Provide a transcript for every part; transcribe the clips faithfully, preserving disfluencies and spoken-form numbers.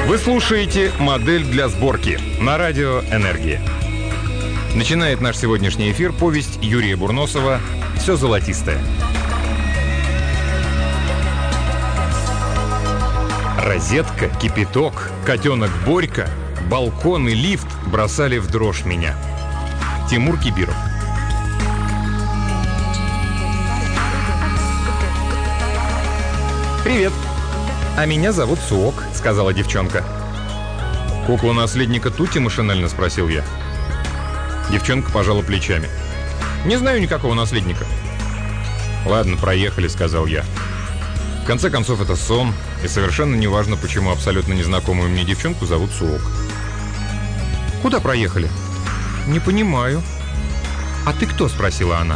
Вы слушаете «Модель для сборки» на радио «Энергия». Начинает наш сегодняшний эфир повесть Юрия Бурносова «Все золотистое». Розетка, кипяток, котенок Борька, балкон и лифт бросали в дрожь меня. Тимур Кибиров. «Привет, а меня зовут Суок», — сказала девчонка. «Куклу наследника Тути?» — машинально спросил я. Девчонка пожала плечами. «Не знаю никакого наследника». «Ладно, проехали», — сказал я. В конце концов, это сон, и совершенно не важно, почему абсолютно незнакомую мне девчонку зовут Суок. «Куда проехали?» «Не понимаю». «А ты кто?» — спросила она.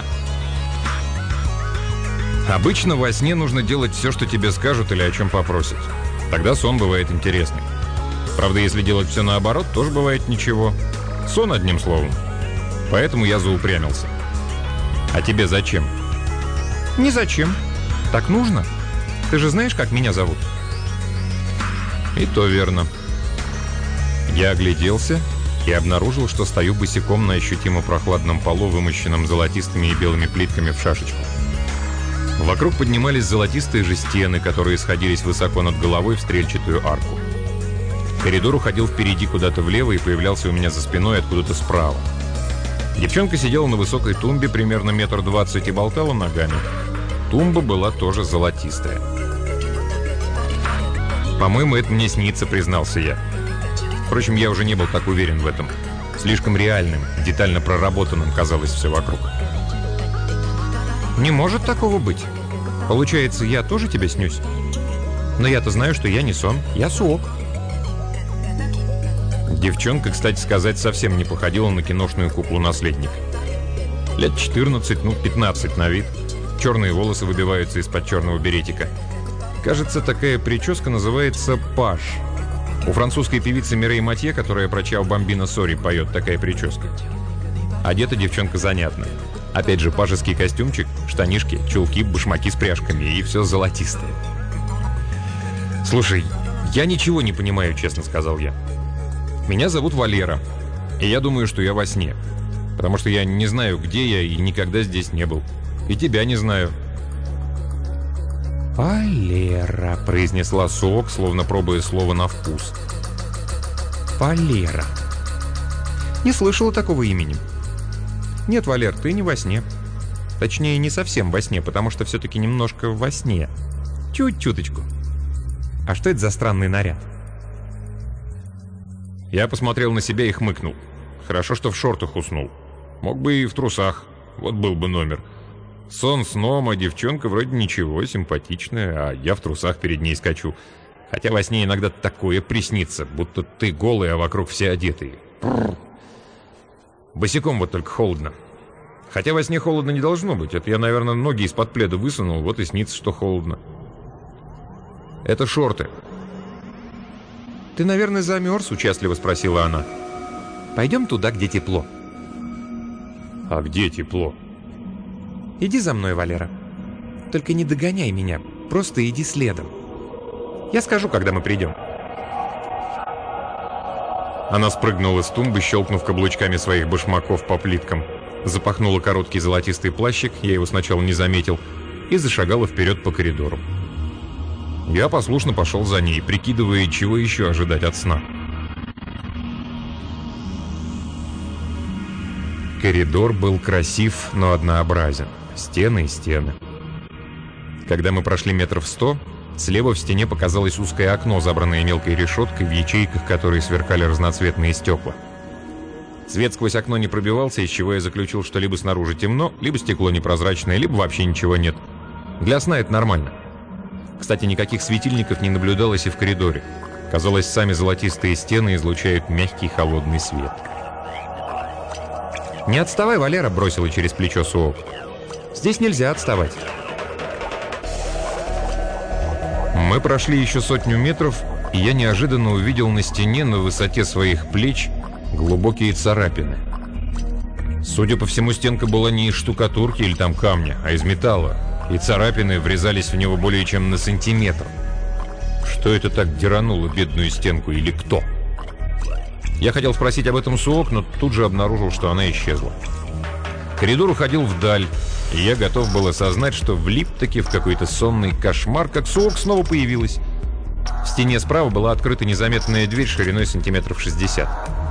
Обычно во сне нужно делать все, что тебе скажут или о чем попросят. Тогда сон бывает интересный. Правда, если делать все наоборот, тоже бывает ничего. Сон, одним словом. Поэтому я заупрямился. «А тебе зачем?» «Не зачем. Так нужно. Ты же знаешь, как меня зовут?» И то верно. Я огляделся и обнаружил, что стою босиком на ощутимо прохладном полу, вымощенном золотистыми и белыми плитками в шашечку. Вокруг поднимались золотистые же стены, которые сходились высоко над головой в стрельчатую арку. Коридор уходил впереди куда-то влево и появлялся у меня за спиной откуда-то справа. Девчонка сидела на высокой тумбе примерно метр двадцать и болтала ногами. Тумба была тоже золотистая. «По-моему, это мне снится», — признался я. Впрочем, я уже не был так уверен в этом. Слишком реальным, детально проработанным казалось все вокруг. «Не может такого быть. Получается, я тоже тебе снюсь? Но я-то знаю, что я не сон, я Суок». Девчонка, кстати сказать, совсем не походила на киношную куклу-наследника. Лет четырнадцать, ну пятнадцать на вид. Черные волосы выбиваются из-под черного беретика. Кажется, такая прическа называется паж. У французской певицы Мирей Матье, которая про Чао Бамбино Сори поет, такая прическа. Одета девчонка занятно. Опять же, пажеский костюмчик, штанишки, чулки, башмаки с пряжками, и все золотистое. «Слушай, я ничего не понимаю», — честно сказал я. «Меня зовут Валера, и я думаю, что я во сне. Потому что я не знаю, где я, и никогда здесь не был. И тебя не знаю». «Валера», — произнесла Суок, словно пробуя слово на вкус. «Валера. Не слышала такого имени». «Нет, Валер, ты не во сне. Точнее, не совсем во сне, потому что все-таки немножко во сне. Чуть-чуточку. А что это за странный наряд?» Я посмотрел на себя и хмыкнул. Хорошо, что в шортах уснул. Мог бы и в трусах. Вот был бы номер. Сон сном, а девчонка вроде ничего, симпатичная, а я в трусах перед ней скачу. Хотя во сне иногда такое приснится, будто ты голый, а вокруг все одетые. Босиком вот только холодно. Хотя во сне холодно не должно быть. Это я, наверное, ноги из-под пледа высунул, вот и снится, что холодно. Это шорты. «Ты, наверное, замерз?» — участливо спросила она. «Пойдем туда, где тепло». «А где тепло?» «Иди за мной, Валера. Только не догоняй меня, просто иди следом. Я скажу, когда мы придем». Она спрыгнула с тумбы, щелкнув каблучками своих башмаков по плиткам, запахнула короткий золотистый плащик, я его сначала не заметил, и зашагала вперед по коридору. Я послушно пошел за ней, прикидывая, чего еще ожидать от сна. Коридор был красив, но однообразен. Стены и стены. Когда мы прошли метров сто, слева в стене показалось узкое окно, забранное мелкой решеткой, в ячейках которой сверкали разноцветные стекла. Свет сквозь окно не пробивался, из чего я заключил, что либо снаружи темно, либо стекло непрозрачное, либо вообще ничего нет. Для сна это нормально. Кстати, никаких светильников не наблюдалось и в коридоре. Казалось, сами золотистые стены излучают мягкий холодный свет. «Не отставай, Валера», — бросила через плечо Суок. «Здесь нельзя отставать». Мы прошли еще сотню метров, и я неожиданно увидел на стене на высоте своих плеч глубокие царапины. Судя по всему, стенка была не из штукатурки или там камня, а из металла, и царапины врезались в него более чем на сантиметр. Что это так дерануло бедную стенку или кто? Я хотел спросить об этом Суок, но тут же обнаружил, что она исчезла. Коридор уходил вдаль, и я готов был осознать, что влип-таки в какой-то сонный кошмар, как Суок снова появилась. В стене справа была открыта незаметная дверь шириной сантиметров шестьдесят.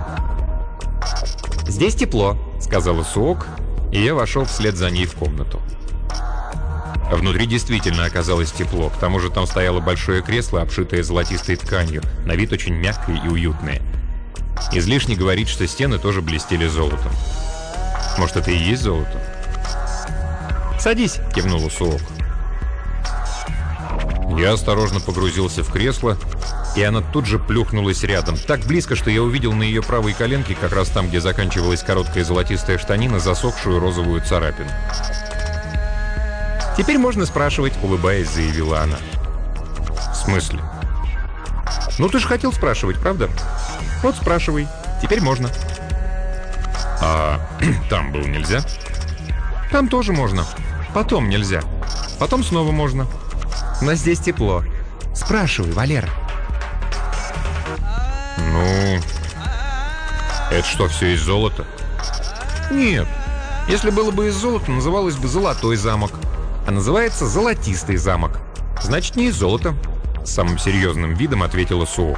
«Здесь тепло», — сказала Суок, и я вошел вслед за ней в комнату. Внутри действительно оказалось тепло, к тому же там стояло большое кресло, обшитое золотистой тканью, на вид очень мягкое и уютное. Излишне говорить, что стены тоже блестели золотом. Может, это и есть золото? «Садись», — кивнула Суок. Я осторожно погрузился в кресло, и она тут же плюхнулась рядом, так близко, что я увидел на ее правой коленке, как раз там, где заканчивалась короткая золотистая штанина, засохшую розовую царапину. «Теперь можно спрашивать», — улыбаясь, заявила она. «В смысле?» «Ну, ты же хотел спрашивать, правда? Вот спрашивай. Теперь можно». «А там было нельзя?» «Там тоже можно. Потом нельзя. Потом снова можно. Но здесь тепло. Спрашивай, Валера». «Ну, это что, все из золота?» «Нет. Если было бы из золота, называлось бы «Золотой замок». А называется «Золотистый замок». Значит, не из золота», — самым серьезным видом ответила Суок.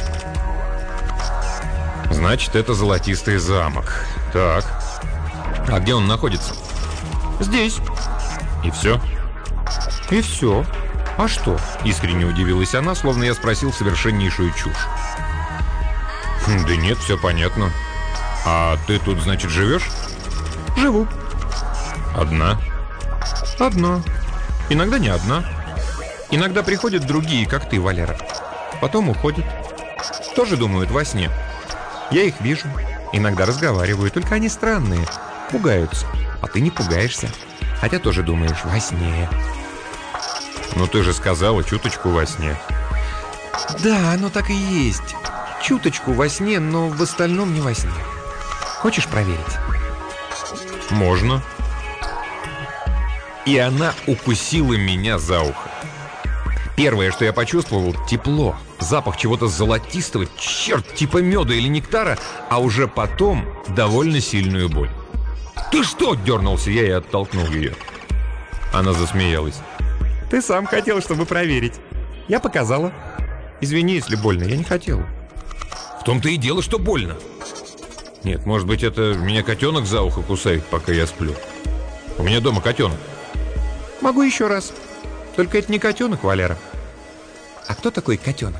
«Значит, это Золотистый замок. Так. А где он находится?» «Здесь». «И все?» «И все. А что?» — искренне удивилась она, словно я спросил совершеннейшую чушь. «Да нет, все понятно. А ты тут, значит, живешь?» «Живу». «Одна?» «Одна. Иногда не одна. Иногда приходят другие, как ты, Валера. Потом уходят. Тоже думают во сне. Я их вижу. Иногда разговариваю, только они странные. Пугаются. А ты не пугаешься. Хотя тоже думаешь во сне». «Ну ты же сказала, чуточку во сне». «Да, оно так и есть. Чуточку во сне, но в остальном не во сне. Хочешь проверить?» «Можно». И она укусила меня за ухо. Первое, что я почувствовал — тепло, запах чего-то золотистого, черт, типа меда или нектара, а уже потом довольно сильную боль. «Ты что?» — дернулся я и оттолкнул ее. Она засмеялась. «Ты сам хотел, чтобы проверить. Я показала. Извини, если больно, я не хотела». «В том-то и дело, что больно». «Нет, может быть, это меня котенок за ухо кусает, пока я сплю. У меня дома котенок». «Могу еще раз. Только это не котенок, Валера». «А кто такой котенок?»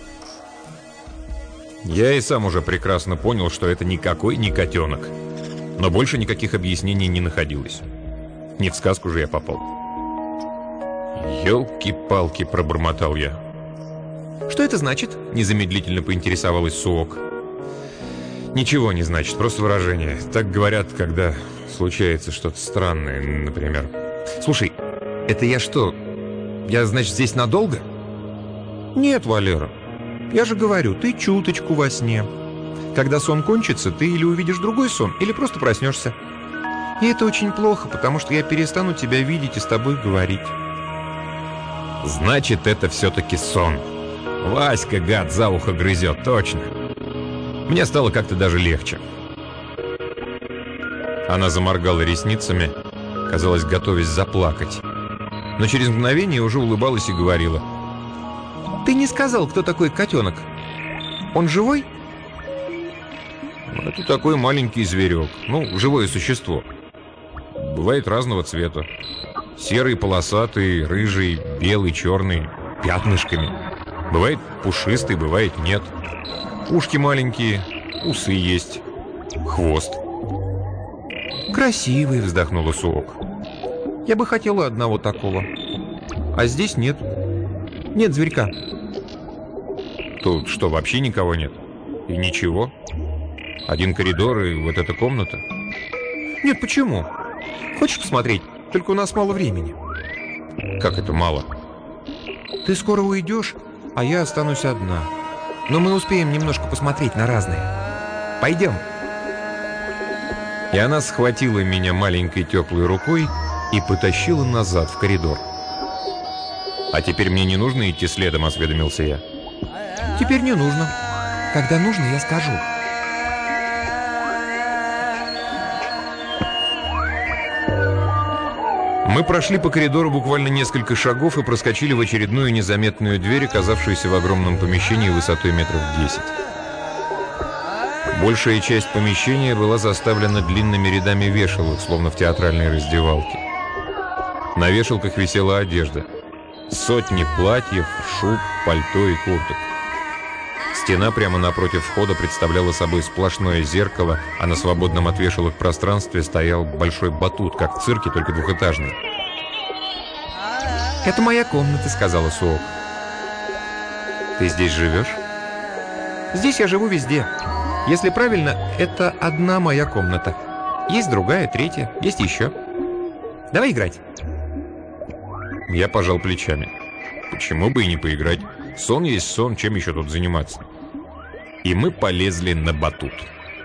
Я и сам уже прекрасно понял, что это никакой не котенок. Но больше никаких объяснений не находилось. Не в сказку же я попал. «Елки-палки», — пробормотал я. «Что это значит?» — незамедлительно поинтересовалась Суок. «Ничего не значит, просто выражение. Так говорят, когда случается что-то странное, например». «Слушай, это я что? Я, значит, здесь надолго?» «Нет, Валера. Я же говорю, ты чуточку во сне. Когда сон кончится, ты или увидишь другой сон, или просто проснешься. И это очень плохо, потому что я перестану тебя видеть и с тобой говорить». «Значит, это все-таки сон. Васька, гад, за ухо грызет, точно». Мне стало как-то даже легче. Она заморгала ресницами, казалось, готовясь заплакать. Но через мгновение уже улыбалась и говорила: «Ты не сказал, кто такой котенок? Он живой?» «Это такой маленький зверек. Ну, живое существо. Бывает разного цвета. Серый, полосатый, рыжий, белый, черный, пятнышками. Бывает пушистый, бывает нет. Ушки маленькие, усы есть, хвост». «Красивый», — вздохнула Суок. «Я бы хотела одного такого. А здесь нет. Нет зверька». «Тут что, вообще никого нет? И ничего? Один коридор и вот эта комната?» «Нет, почему? Хочешь посмотреть? Только у нас мало времени». «Как это мало?» «Ты скоро уйдешь, а я останусь одна. Но мы успеем немножко посмотреть на разное. Пойдем». И она схватила меня маленькой теплой рукой и потащила назад в коридор. «А теперь мне не нужно идти следом», — осведомился я. «Теперь не нужно. Когда нужно, я скажу». Мы прошли по коридору буквально несколько шагов и проскочили в очередную незаметную дверь, оказавшуюся в огромном помещении высотой метров десять. Большая часть помещения была заставлена длинными рядами вешалок, словно в театральной раздевалке. На вешалках висела одежда. Сотни платьев, шуб, пальто и курток. Стена прямо напротив входа представляла собой сплошное зеркало, а на свободном от вешалок пространстве стоял большой батут, как в цирке, только двухэтажный. «Это моя комната», — сказала Суок. «Ты здесь живешь?» «Здесь я живу везде. Если правильно, это одна моя комната. Есть другая, третья, есть еще. Давай играть». Я пожал плечами. Почему бы и не поиграть? Сон есть сон, чем еще тут заниматься? И мы полезли на батут.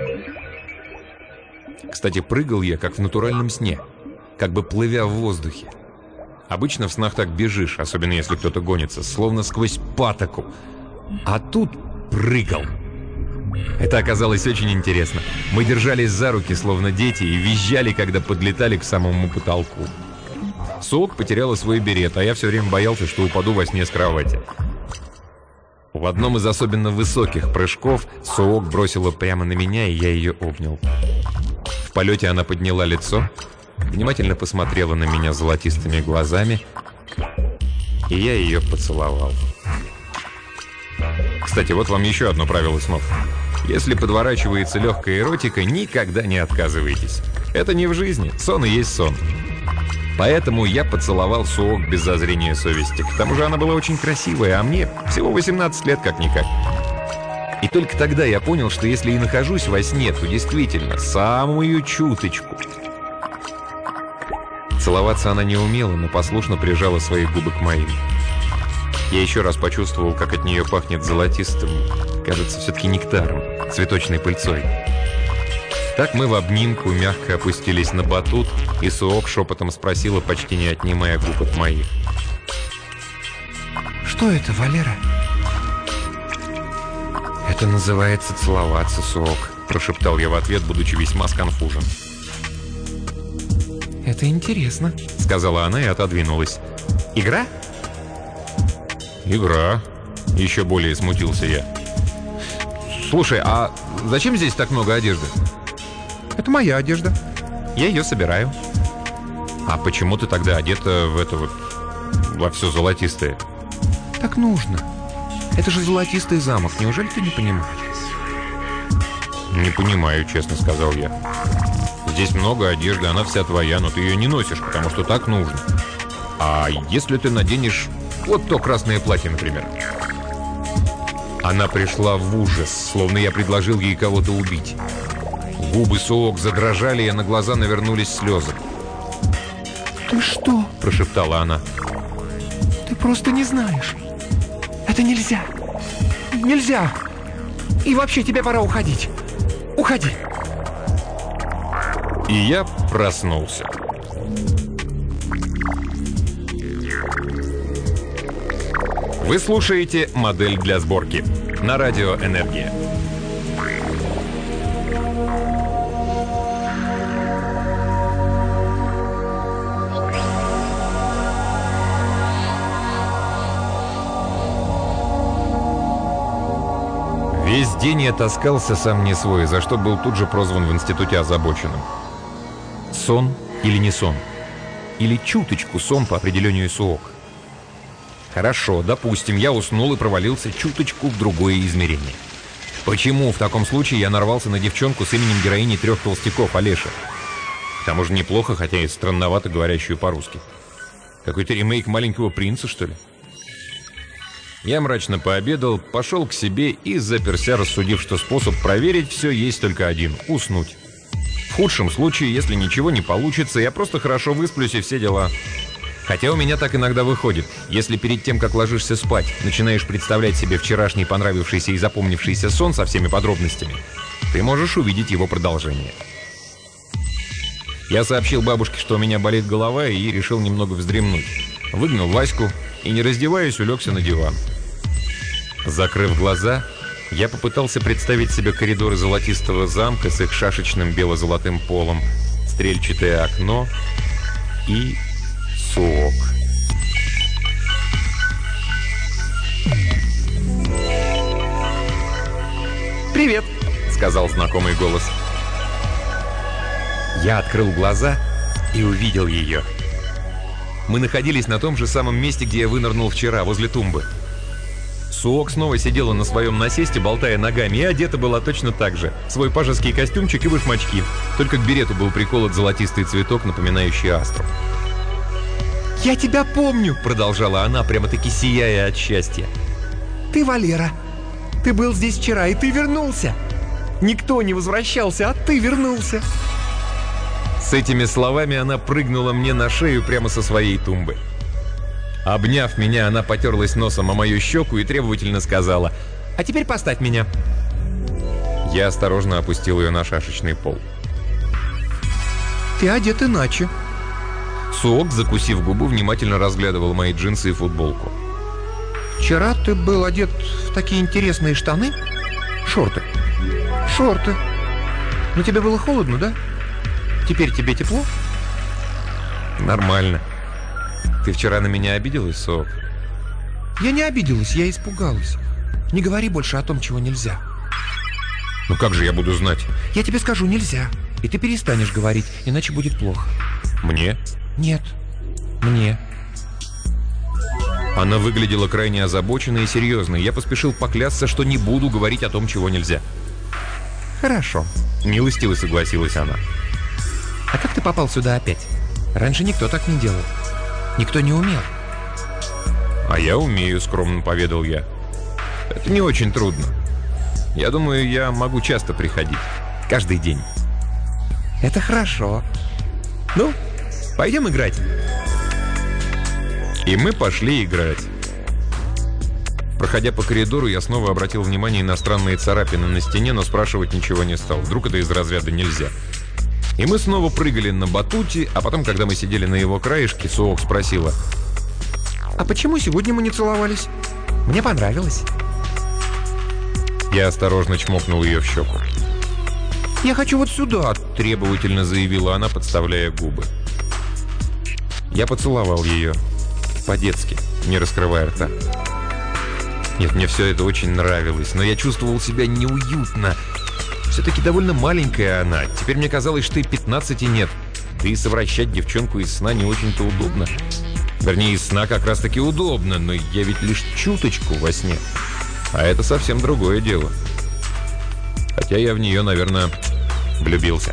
Кстати, прыгал я, как в натуральном сне, как бы плывя в воздухе. Обычно в снах так бежишь, особенно если кто-то гонится, словно сквозь патоку. А тут прыгал. Это оказалось очень интересно. Мы держались за руки, словно дети, и визжали, когда подлетали к самому потолку. Суок потеряла свой берет, а я все время боялся, что упаду во сне с кровати. В одном из особенно высоких прыжков Суок бросила прямо на меня, и я ее обнял. В полете она подняла лицо, внимательно посмотрела на меня золотистыми глазами, и я ее поцеловал. Кстати, вот вам еще одно правило снов. Если подворачивается легкая эротика, никогда не отказывайтесь. Это не в жизни, сон и есть сон. Поэтому я поцеловал Суок без зазрения совести. К тому же она была очень красивая, а мне всего восемнадцать лет как-никак. И только тогда я понял, что если и нахожусь во сне, то действительно самую чуточку. Целоваться она не умела, но послушно прижала свои губы к моим. Я еще раз почувствовал, как от нее пахнет золотистым, кажется, все-таки нектаром, цветочной пыльцой. Так мы в обнимку мягко опустились на батут, и Суок шепотом спросила, почти не отнимая губ от моих. «Что это, Валера?» «Это называется целоваться, Суок», — прошептал я в ответ, будучи весьма сконфужен. «Это интересно», — сказала она и отодвинулась. «Игра?» «Игра», — еще более смутился я. «Слушай, а зачем здесь так много одежды?» «Это моя одежда. Я ее собираю». «А почему ты тогда одета в это вот, во все золотистое?» «Так нужно. Это же золотистый замок. Неужели ты не понимаешь?» «Не понимаю, честно сказал я. Здесь много одежды, она вся твоя, но ты ее не носишь, потому что так нужно. А если ты наденешь вот то красное платье, например?» Она пришла в ужас, словно я предложил ей кого-то убить. Губы Суок задрожали, и на глаза навернулись слезы. «Ты что?» – прошептала она. «Ты просто не знаешь. Это нельзя. Нельзя. И вообще тебе пора уходить. Уходи». И я проснулся. Вы слушаете «Модель для сборки» на радио «Энергия». Весь день я таскался сам не свой, за что был тут же прозван в институте озабоченным. Сон или не сон? Или чуточку сон по определению Суок? Хорошо, допустим, я уснул и провалился чуточку в другое измерение. Почему в таком случае я нарвался на девчонку с именем героини «Трех толстяков» Олеша? К тому же неплохо, хотя и странновато говорящую по-русски. Какой-то ремейк «Маленького принца», что ли? Я мрачно пообедал, пошел к себе и заперся, рассудив, что способ проверить все есть только один – уснуть. В худшем случае, если ничего не получится, я просто хорошо высплюсь и все дела. Хотя у меня так иногда выходит. Если перед тем, как ложишься спать, начинаешь представлять себе вчерашний понравившийся и запомнившийся сон со всеми подробностями, ты можешь увидеть его продолжение. Я сообщил бабушке, что у меня болит голова, и решил немного вздремнуть. выгнал Ваську и, не раздеваясь, улегся на диван. Закрыв глаза, я попытался представить себе коридоры золотистого замка с их шашечным бело-золотым полом, стрельчатое окно и Суок. «Привет», — сказал знакомый голос. Я открыл глаза и увидел ее. Мы находились на том же самом месте, где я вынырнул вчера, возле тумбы. Суок снова сидела на своем насесте, болтая ногами, и одета была точно так же. Свой пажеский костюмчик и башмачки. Только к берету был приколот золотистый цветок, напоминающий астру. «Я тебя помню», — продолжала она, прямо-таки сияя от счастья. «Ты Валера. Ты был здесь вчера, и ты вернулся. Никто не возвращался, а ты вернулся». С этими словами она прыгнула мне на шею прямо со своей тумбы. Обняв меня, она потерлась носом о мою щеку и требовательно сказала: «А теперь поставь меня». Я осторожно опустил ее на шашечный пол. «Ты одет иначе». Суок, закусив губу, внимательно разглядывал мои джинсы и футболку. «Вчера ты был одет в такие интересные штаны. Шорты. Шорты. Но тебе было холодно, да? Теперь тебе тепло?» «Нормально. Ты вчера на меня обиделась, Суок?» «Я не обиделась, я испугалась. Не говори больше о том, чего нельзя». «Ну как же я буду знать?» «Я тебе скажу, нельзя. И ты перестанешь говорить, иначе будет плохо». «Мне?» «Нет, мне». Она выглядела крайне озабоченной и серьезной. Я поспешил поклясться, что не буду говорить о том, чего нельзя. «Хорошо», — милостиво согласилась она. «А как ты попал сюда опять? Раньше никто так не делал. Никто не умел». «А я умею», — скромно поведал я. «Это не очень трудно. Я думаю, я могу часто приходить. Каждый день». «Это хорошо. Ну, пойдем играть». И мы пошли играть. Проходя по коридору, я снова обратил внимание на странные царапины на стене, но спрашивать ничего не стал. Вдруг это из разряда «нельзя». И мы снова прыгали на батуте, а потом, когда мы сидели на его краешке, Суок спросила: «А почему сегодня мы не целовались? Мне понравилось». Я осторожно чмокнул ее в щеку. «Я хочу вот сюда», — требовательно заявила она, подставляя губы. Я поцеловал ее. По-детски, не раскрывая рта. Нет, мне все это очень нравилось, но я чувствовал себя неуютно. Все-таки довольно маленькая она. Теперь мне казалось, что и пятнадцати нет. Да и совращать девчонку из сна не очень-то удобно. Вернее, из сна как раз-таки удобно, но я ведь лишь чуточку во сне. А это совсем другое дело. Хотя я в нее, наверное, влюбился.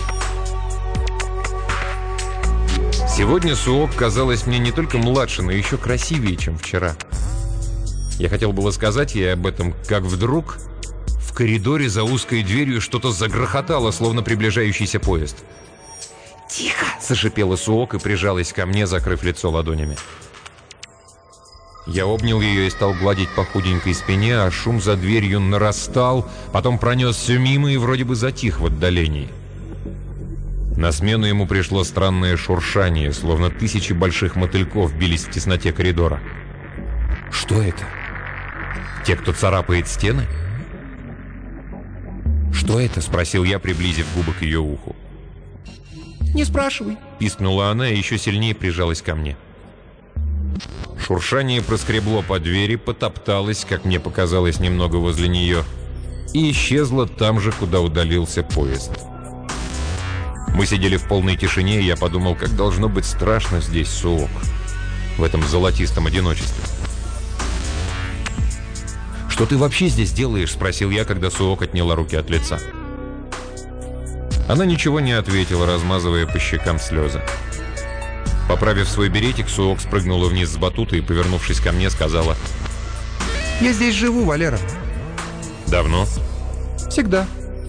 Сегодня Суок казалась мне не только младше, но еще красивее, чем вчера. Я хотел было сказать ей об этом, как вдруг в коридоре за узкой дверью что-то загрохотало, словно приближающийся поезд. «Тихо!» – зашипела Суок и прижалась ко мне, закрыв лицо ладонями. Я обнял ее и стал гладить по худенькой спине, а шум за дверью нарастал, потом пронесся мимо и вроде бы затих в отдалении. На смену ему пришло странное шуршание, словно тысячи больших мотыльков бились в тесноте коридора. Что это? Те, кто царапает стены? «Что это?» – спросил я, приблизив губы к ее уху. «Не спрашивай», – пискнула она и еще сильнее прижалась ко мне. Шуршание проскребло по двери, потопталось, как мне показалось, немного возле нее, и исчезло там же, куда удалился поезд. Мы сидели в полной тишине, и я подумал, как должно быть страшно здесь, Суок, в этом золотистом одиночестве. «Что ты вообще здесь делаешь?» – спросил я, когда Суок отняла руки от лица. Она ничего не ответила, размазывая по щекам слезы. Поправив свой беретик, Суок спрыгнула вниз с батута и, повернувшись ко мне, сказала: «Я здесь живу, Валера». «Давно?» «Всегда».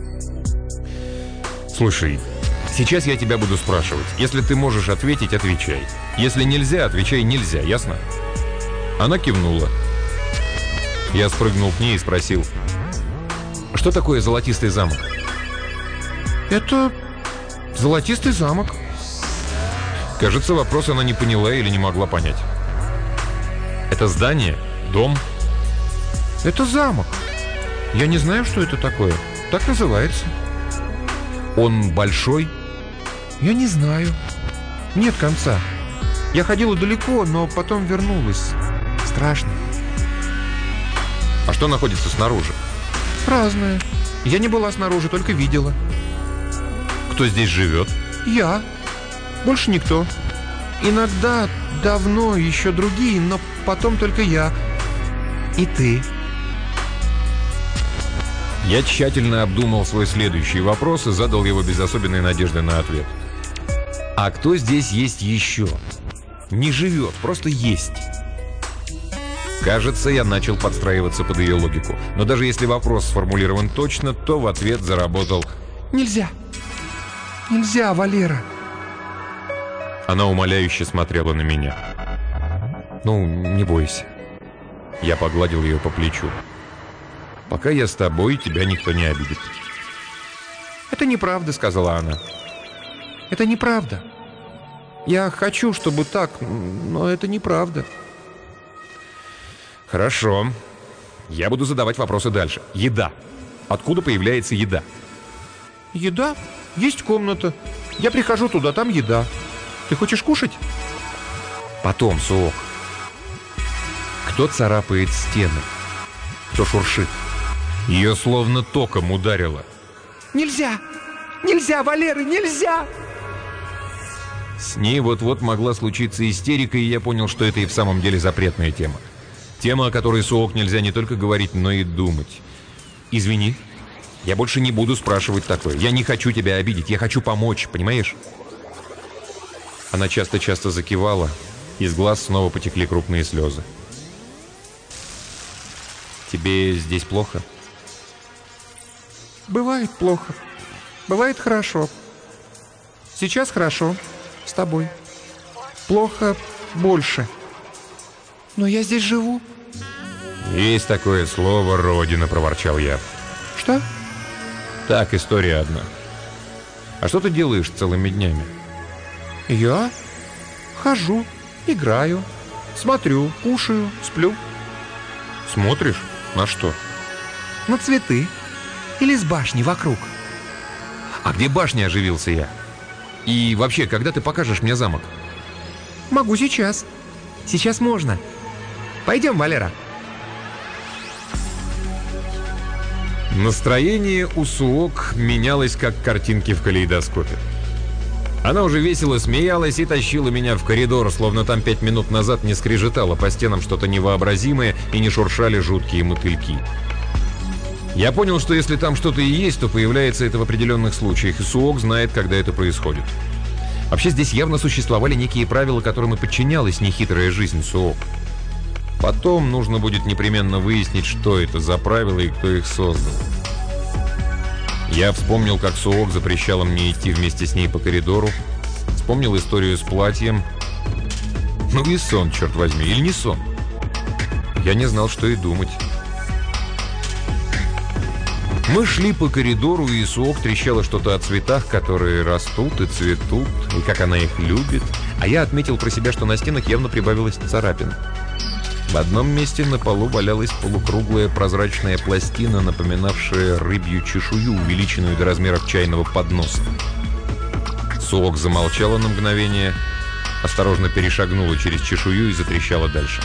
«Слушай, сейчас я тебя буду спрашивать. Если ты можешь ответить, отвечай. Если нельзя, отвечай «нельзя», ясно?» Она кивнула. Я спрыгнул к ней и спросил: «Что такое золотистый замок?» «Это золотистый замок». Кажется, вопрос она не поняла или не могла понять. Это здание? Дом? Это замок. Я не знаю, что это такое. Так называется. Он большой? Я не знаю. Нет конца. Я ходила далеко, но потом вернулась. Страшно. А что находится снаружи? Разное. Я не была снаружи, только видела. Кто здесь живет? Я. Больше никто. Иногда, давно, еще другие, но потом только я. И ты. Я тщательно обдумал свой следующий вопрос и задал его без особенной надежды на ответ. А кто здесь есть еще? Не живет, просто есть. Кажется, я начал подстраиваться под ее логику. Но даже если вопрос сформулирован точно, то в ответ заработал: «Нельзя! Нельзя, Валера!» Она умоляюще смотрела на меня. «Ну, не бойся». Я погладил ее по плечу. «Пока я с тобой, тебя никто не обидит». «Это неправда», — сказала она. «Это неправда. Я хочу, чтобы так, но это неправда». «Хорошо. Я буду задавать вопросы дальше. Еда. Откуда появляется еда?» «Еда? Есть комната. Я прихожу туда, там еда. Ты хочешь кушать?» «Потом, Суок. Кто царапает стены? Кто шуршит?» Ее словно током ударило. «Нельзя! Нельзя, Валера, нельзя!» С ней вот-вот могла случиться истерика, и я понял, что это и в самом деле запретная тема. Тема, о которой, Суок, нельзя не только говорить, но и думать. «Извини, я больше не буду спрашивать такое. Я не хочу тебя обидеть, я хочу помочь, понимаешь?» Она часто-часто закивала, из глаз снова потекли крупные слезы. «Тебе здесь плохо?» «Бывает плохо. Бывает хорошо. Сейчас хорошо. С тобой. Плохо больше. Но я здесь живу». «Есть такое слово «родина», — проворчал я. «Что?» «Так, история одна. А что ты делаешь целыми днями?» «Я хожу, играю, смотрю, кушаю, сплю». «Смотришь? На что?» «На цветы. Или с башни вокруг». «А где башня?» — оживился я. «И вообще, когда ты покажешь мне замок?» «Могу сейчас. Сейчас можно. Пойдем, Валера». Настроение у Суок менялось, как картинки в калейдоскопе. Она уже весело смеялась и тащила меня в коридор, словно там пять минут назад не скрежетало по стенам что-то невообразимое и не шуршали жуткие мотыльки. Я понял, что если там что-то и есть, то появляется это в определенных случаях, и Суок знает, когда это происходит. Вообще здесь явно существовали некие правила, которым и подчинялась нехитрая жизнь Суок. Потом нужно будет непременно выяснить, что это за правила и кто их создал. Я вспомнил, как Суок запрещала мне идти вместе с ней по коридору. Вспомнил историю с платьем. Ну и сон, черт возьми, или не сон. Я не знал, что и думать. Мы шли по коридору, и Суок трещала что-то о цветах, которые растут и цветут, и как она их любит. А я отметил про себя, что на стенах явно прибавилось царапин. В одном месте на полу валялась полукруглая прозрачная пластина, напоминавшая рыбью чешую, увеличенную до размеров чайного подноса. Суок замолчала на мгновение, осторожно перешагнула через чешую и затрещала дальше.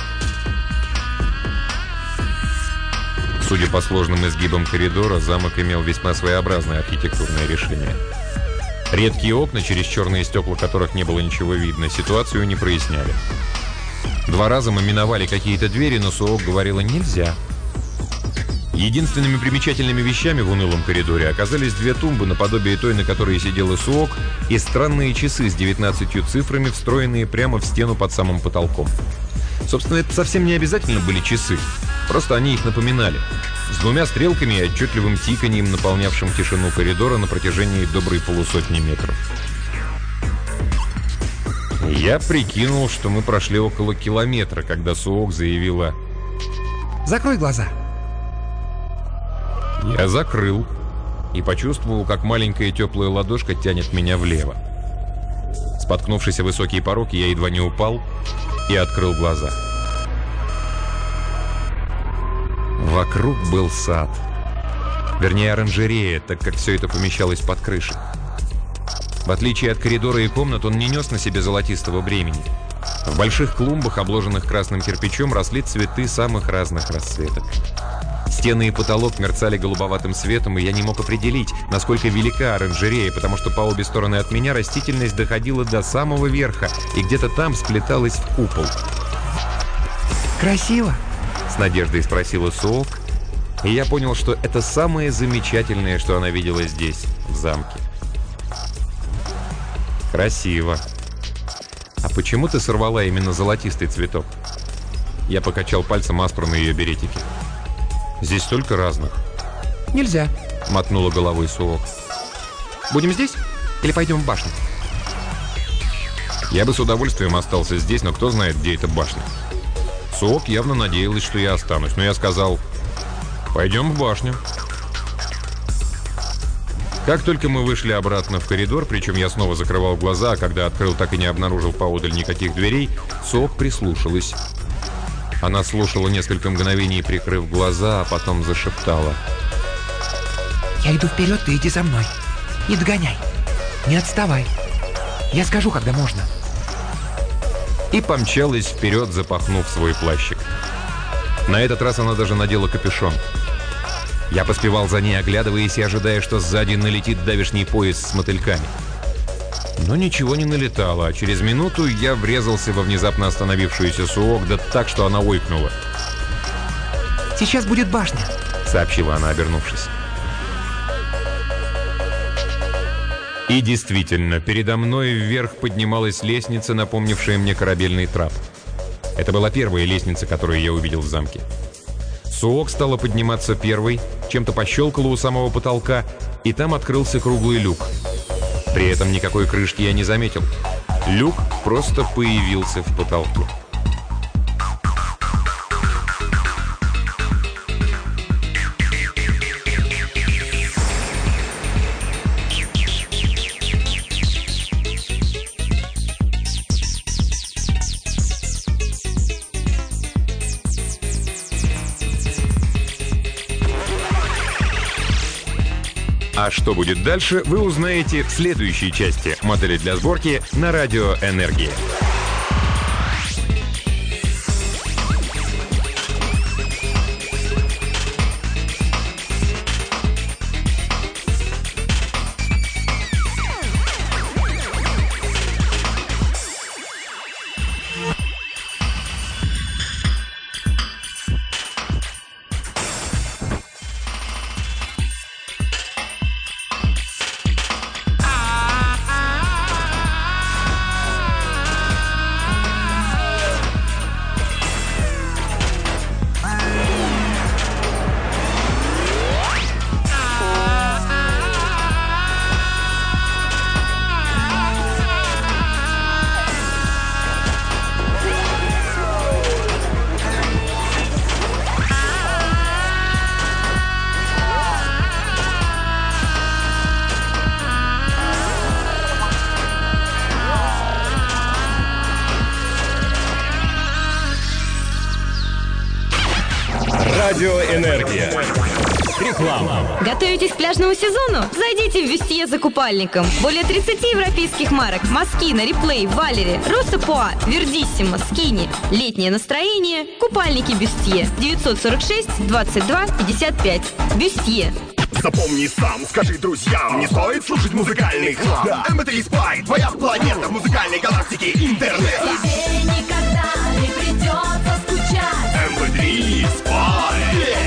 Судя по сложным изгибам коридора, замок имел весьма своеобразное архитектурное решение. Редкие окна, через черные стекла которых не было ничего видно, ситуацию не проясняли. Два раза мы миновали какие-то двери, но Суок говорила «нельзя». Единственными примечательными вещами в унылом коридоре оказались две тумбы, наподобие той, на которой сидела Суок, и странные часы с девятнадцатью цифрами, встроенные прямо в стену под самым потолком. Собственно, это совсем не обязательно были часы, просто они их напоминали, с двумя стрелками и отчетливым тиканьем, наполнявшим тишину коридора на протяжении доброй полусотни метров. Я прикинул, что мы прошли около километра, когда Суок заявила: «Закрой глаза». Я закрыл и почувствовал, как маленькая теплая ладошка тянет меня влево. Споткнувшись о высокий порог, я едва не упал и открыл глаза. Вокруг был сад. Вернее, оранжерея, так как все это помещалось под крышей. В отличие от коридора и комнат, он не нес на себе золотистого бремени. В больших клумбах, обложенных красным кирпичом, росли цветы самых разных расцветок. Стены и потолок мерцали голубоватым светом, и я не мог определить, насколько велика оранжерея, потому что по обе стороны от меня растительность доходила до самого верха, и где-то там сплеталась в купол. «Красиво?» — с надеждой спросила Суок, и я понял, что это самое замечательное, что она видела здесь, в замке. «Красиво. А почему ты сорвала именно золотистый цветок?» Я покачал пальцем аспру на ее беретике. «Здесь столько разных». «Нельзя», — мотнула головой Суок. «Будем здесь или пойдем в башню?» Я бы с удовольствием остался здесь, но кто знает, где эта башня. Суок явно надеялась, что я останусь, но я сказал: «Пойдем в башню». Как только мы вышли обратно в коридор, причем я снова закрывал глаза, а когда открыл, так и не обнаружил поодаль никаких дверей, Суок прислушалась. Она слушала несколько мгновений, прикрыв глаза, а потом зашептала: «Я иду вперед, ты иди за мной. Не догоняй. Не отставай. Я скажу, когда можно». И помчалась вперед, запахнув свой плащик. На этот раз она даже надела капюшон. Я поспевал за ней, оглядываясь и ожидая, что сзади налетит давешний поезд с мотыльками. Но ничего не налетало, а через минуту я врезался во внезапно остановившуюся Суок, да так, что она ойкнула. «Сейчас будет башня», — сообщила она, обернувшись. И действительно, передо мной вверх поднималась лестница, напомнившая мне корабельный трап. Это была первая лестница, которую я увидел в замке. Суок стала подниматься первой, чем-то пощелкала у самого потолка, и там открылся круглый люк. При этом никакой крышки я не заметил. Люк просто появился в потолке. А что будет дальше, вы узнаете в следующей части «Модели для сборки» на радио «Энергия». Радиоэнергия. Реклама. Готовитесь к пляжному сезону? Зайдите в Бюстье за купальником. Более тридцати европейских марок: Москина, Реплей, Валери, Росса Пуа, Вердиссимо, Скини. Летнее настроение. Купальники Бюстье. девятьсот сорок шесть двадцать два пятьдесят пять. Бюстье. Запомни сам, скажи друзьям, не стоит слушать музыкальный хлам. Да. эм пэ три Spy, твоя планета в музыкальной галактике интернет. Тебе никогда не придется скучать. эм пэ три Spy.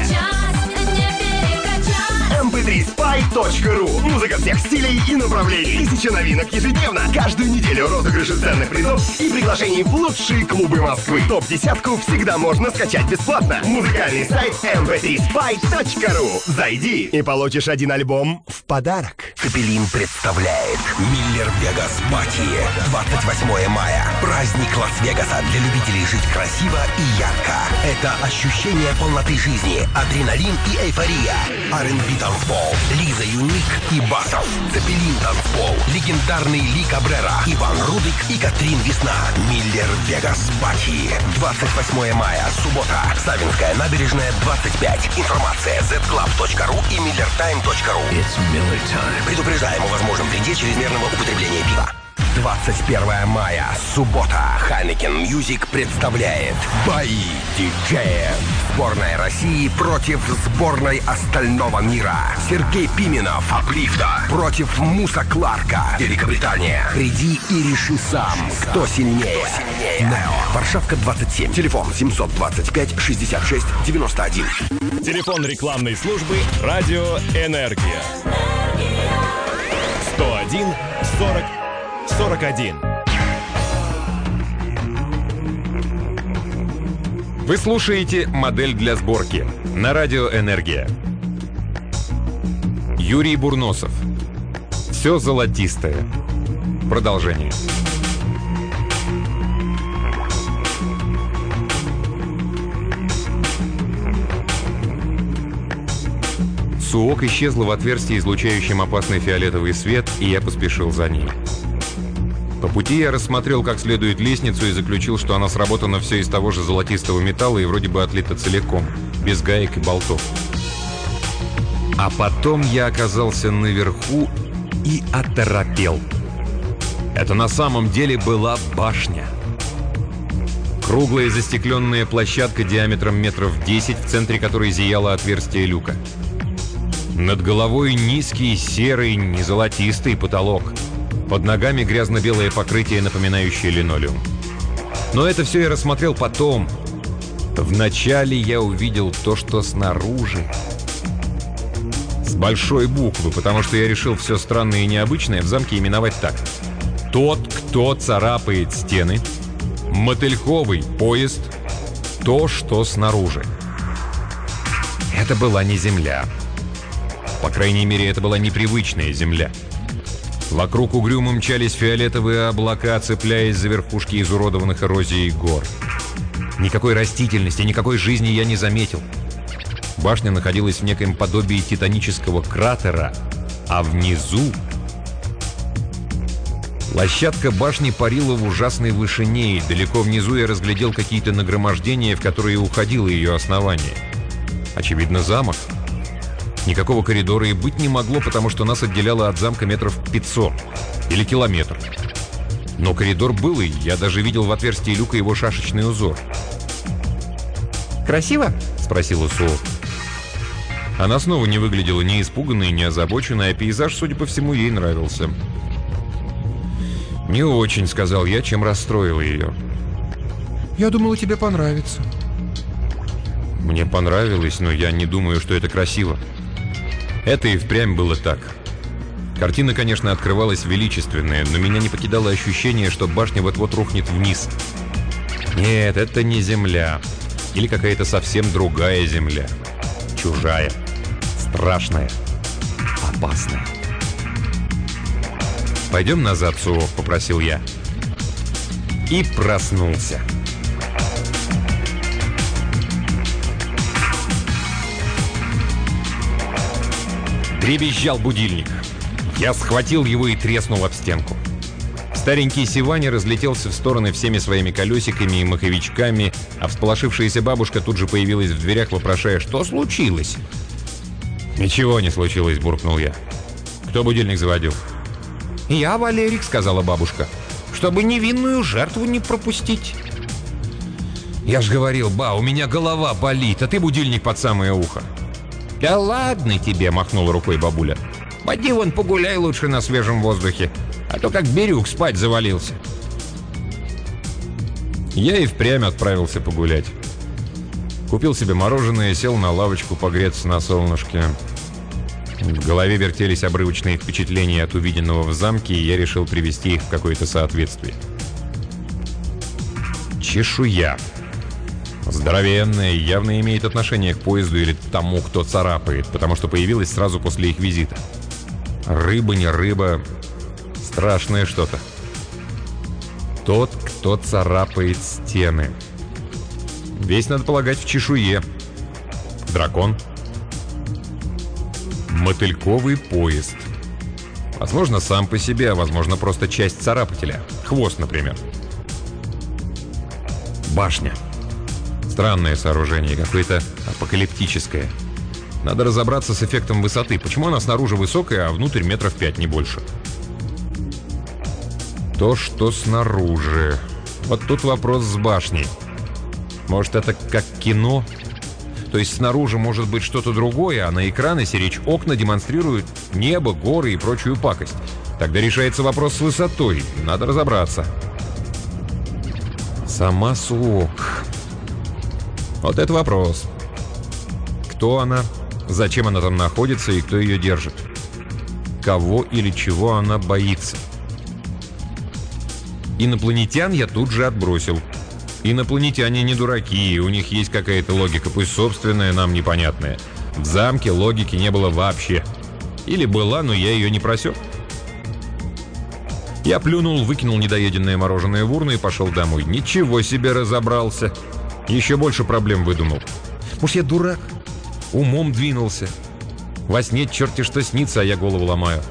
эм пэ три спай точка ру. Музыка всех стилей и направлений. Тысяча новинок ежедневно. Каждую неделю розыгрыши ценных призов и приглашений в лучшие клубы Москвы. Топ-десятку всегда можно скачать бесплатно. Музыкальный сайт эм пэ три спай точка ру. Зайди и получишь один альбом в подарок. Цепелин представляет Миллер Вегас Пати. двадцать восьмое мая. Праздник Лас-Вегаса для любителей жить красиво и ярко. Это ощущение полноты жизни, адреналин и эйфория. ар энд би танцпол, Лиза Юник и Басов, Цепелин Танцпол, легендарный Ли Кабрера, Иван Рудик и Катрин Весна. Миллер Вегас Пати. двадцать восьмое мая, суббота. Савинская набережная, двадцать пять. Информация зет клаб точка ру и миллер тайм точка ру. Предупреждаем о возможном вреде чрезмерного употребления пива. двадцать первое мая, суббота. Heineken Music представляет бои диджеев. Сборная России против сборной остального мира. Сергей Пименов, Аплифта, против Муса Кларка, Великобритания. Приди и реши сам, кто сильнее. Нео, Варшавка, двадцать семь. Телефон семьсот двадцать пять шестьдесят шесть девяносто один. Телефон рекламной службы «Радио Энергия». сто один сорок сорок один. Вы слушаете «Модель для сборки» на радио «Энергия». Юрий Бурносов. Все золотистое. Продолжение. Суок исчезла в отверстии, излучающем опасный фиолетовый свет, и я поспешил за ней. По пути я рассмотрел как следует лестницу и заключил, что она сработана все из того же золотистого металла и вроде бы отлита целиком, без гаек и болтов. А потом я оказался наверху и оторопел. Это на самом деле была башня. Круглая застекленная площадка диаметром метров десять, в центре которой зияло отверстие люка. Над головой низкий, серый, не золотистый потолок. Под ногами грязно-белое покрытие, напоминающее линолеум. Но это все я рассмотрел потом. Вначале я увидел то, что снаружи. С большой буквы, потому что я решил все странное и необычное в замке именовать так. Тот, кто царапает стены. Мотыльковый поезд. То, что снаружи. Это была не земля. По крайней мере, это была непривычная земля. Вокруг угрюмо мчались фиолетовые облака, цепляясь за верхушки изуродованных эрозией гор. Никакой растительности, никакой жизни я не заметил. Башня находилась в некоем подобии титанического кратера, а внизу... Площадка башни парила в ужасной вышине, и далеко внизу я разглядел какие-то нагромождения, в которые уходило ее основание. Очевидно, замок. Никакого коридора и быть не могло, потому что нас отделяло от замка метров пятьсот или километр. Но коридор был, и я даже видел в отверстии люка его шашечный узор. «Красиво?» — спросила Суо. Она снова не выглядела ни испуганной, ни озабоченной, а пейзаж, судя по всему, ей нравился. «Не очень», — сказал я, чем расстроил ее. «Я думала, тебе понравится». Мне понравилось, но я не думаю, что это красиво. Это и впрямь было так. Картина, конечно, открывалась величественная, но меня не покидало ощущение, что башня вот-вот рухнет вниз. Нет, это не земля. Или какая-то совсем другая земля. Чужая. Страшная. Опасная. «Пойдем назад, Суо», — попросил я. И проснулся. Дребезжал будильник. Я схватил его и треснул об стенку. Старенький Сиваня разлетелся в стороны всеми своими колесиками и маховичками, а всполошившаяся бабушка тут же появилась в дверях, вопрошая, что случилось. «Ничего не случилось», — буркнул я. «Кто будильник заводил?» «Я, Валерик», — сказала бабушка, — «чтобы невинную жертву не пропустить». «Я ж говорил, ба, у меня голова болит, а ты будильник под самое ухо». «Да ладно тебе», — махнула рукой бабуля. «Поди вон погуляй лучше на свежем воздухе, а то как Бирюк спать завалился». Я и впрямь отправился погулять. Купил себе мороженое, сел на лавочку погреться на солнышке. В голове вертелись обрывочные впечатления от увиденного в замке, и я решил привести их в какое-то соответствие. Чешуя. Здоровенная, явно имеет отношение к поезду или тому, кто царапает, потому что появилась сразу после их визита. Рыба не рыба. Страшное что-то. Тот, кто царапает стены. Весь, надо полагать, в чешуе. Дракон. Мотыльковый поезд. Возможно, сам по себе, а возможно, просто часть царапателя. Хвост, например. Башня. Странное сооружение, какое-то апокалиптическое. Надо разобраться с эффектом высоты. Почему она снаружи высокая, а внутрь метров пять, не больше? То, что снаружи. Вот тут вопрос с башней. Может, это как кино? То есть снаружи может быть что-то другое, а на экраны сиречь окна демонстрируют небо, горы и прочую пакость. Тогда решается вопрос с высотой. Надо разобраться. Сама Суок. Вот это вопрос. Кто она? Зачем она там находится и кто ее держит? Кого или чего она боится? Инопланетян я тут же отбросил. Инопланетяне не дураки, у них есть какая-то логика, пусть собственная, нам непонятная. В замке логики не было вообще. Или была, но я ее не просек. Я плюнул, выкинул недоеденное мороженое в урну и пошел домой. Ничего себе разобрался. Еще больше проблем выдумал. Может, я дурак? Умом двинулся. Во сне черти что снится, а я голову ломаю.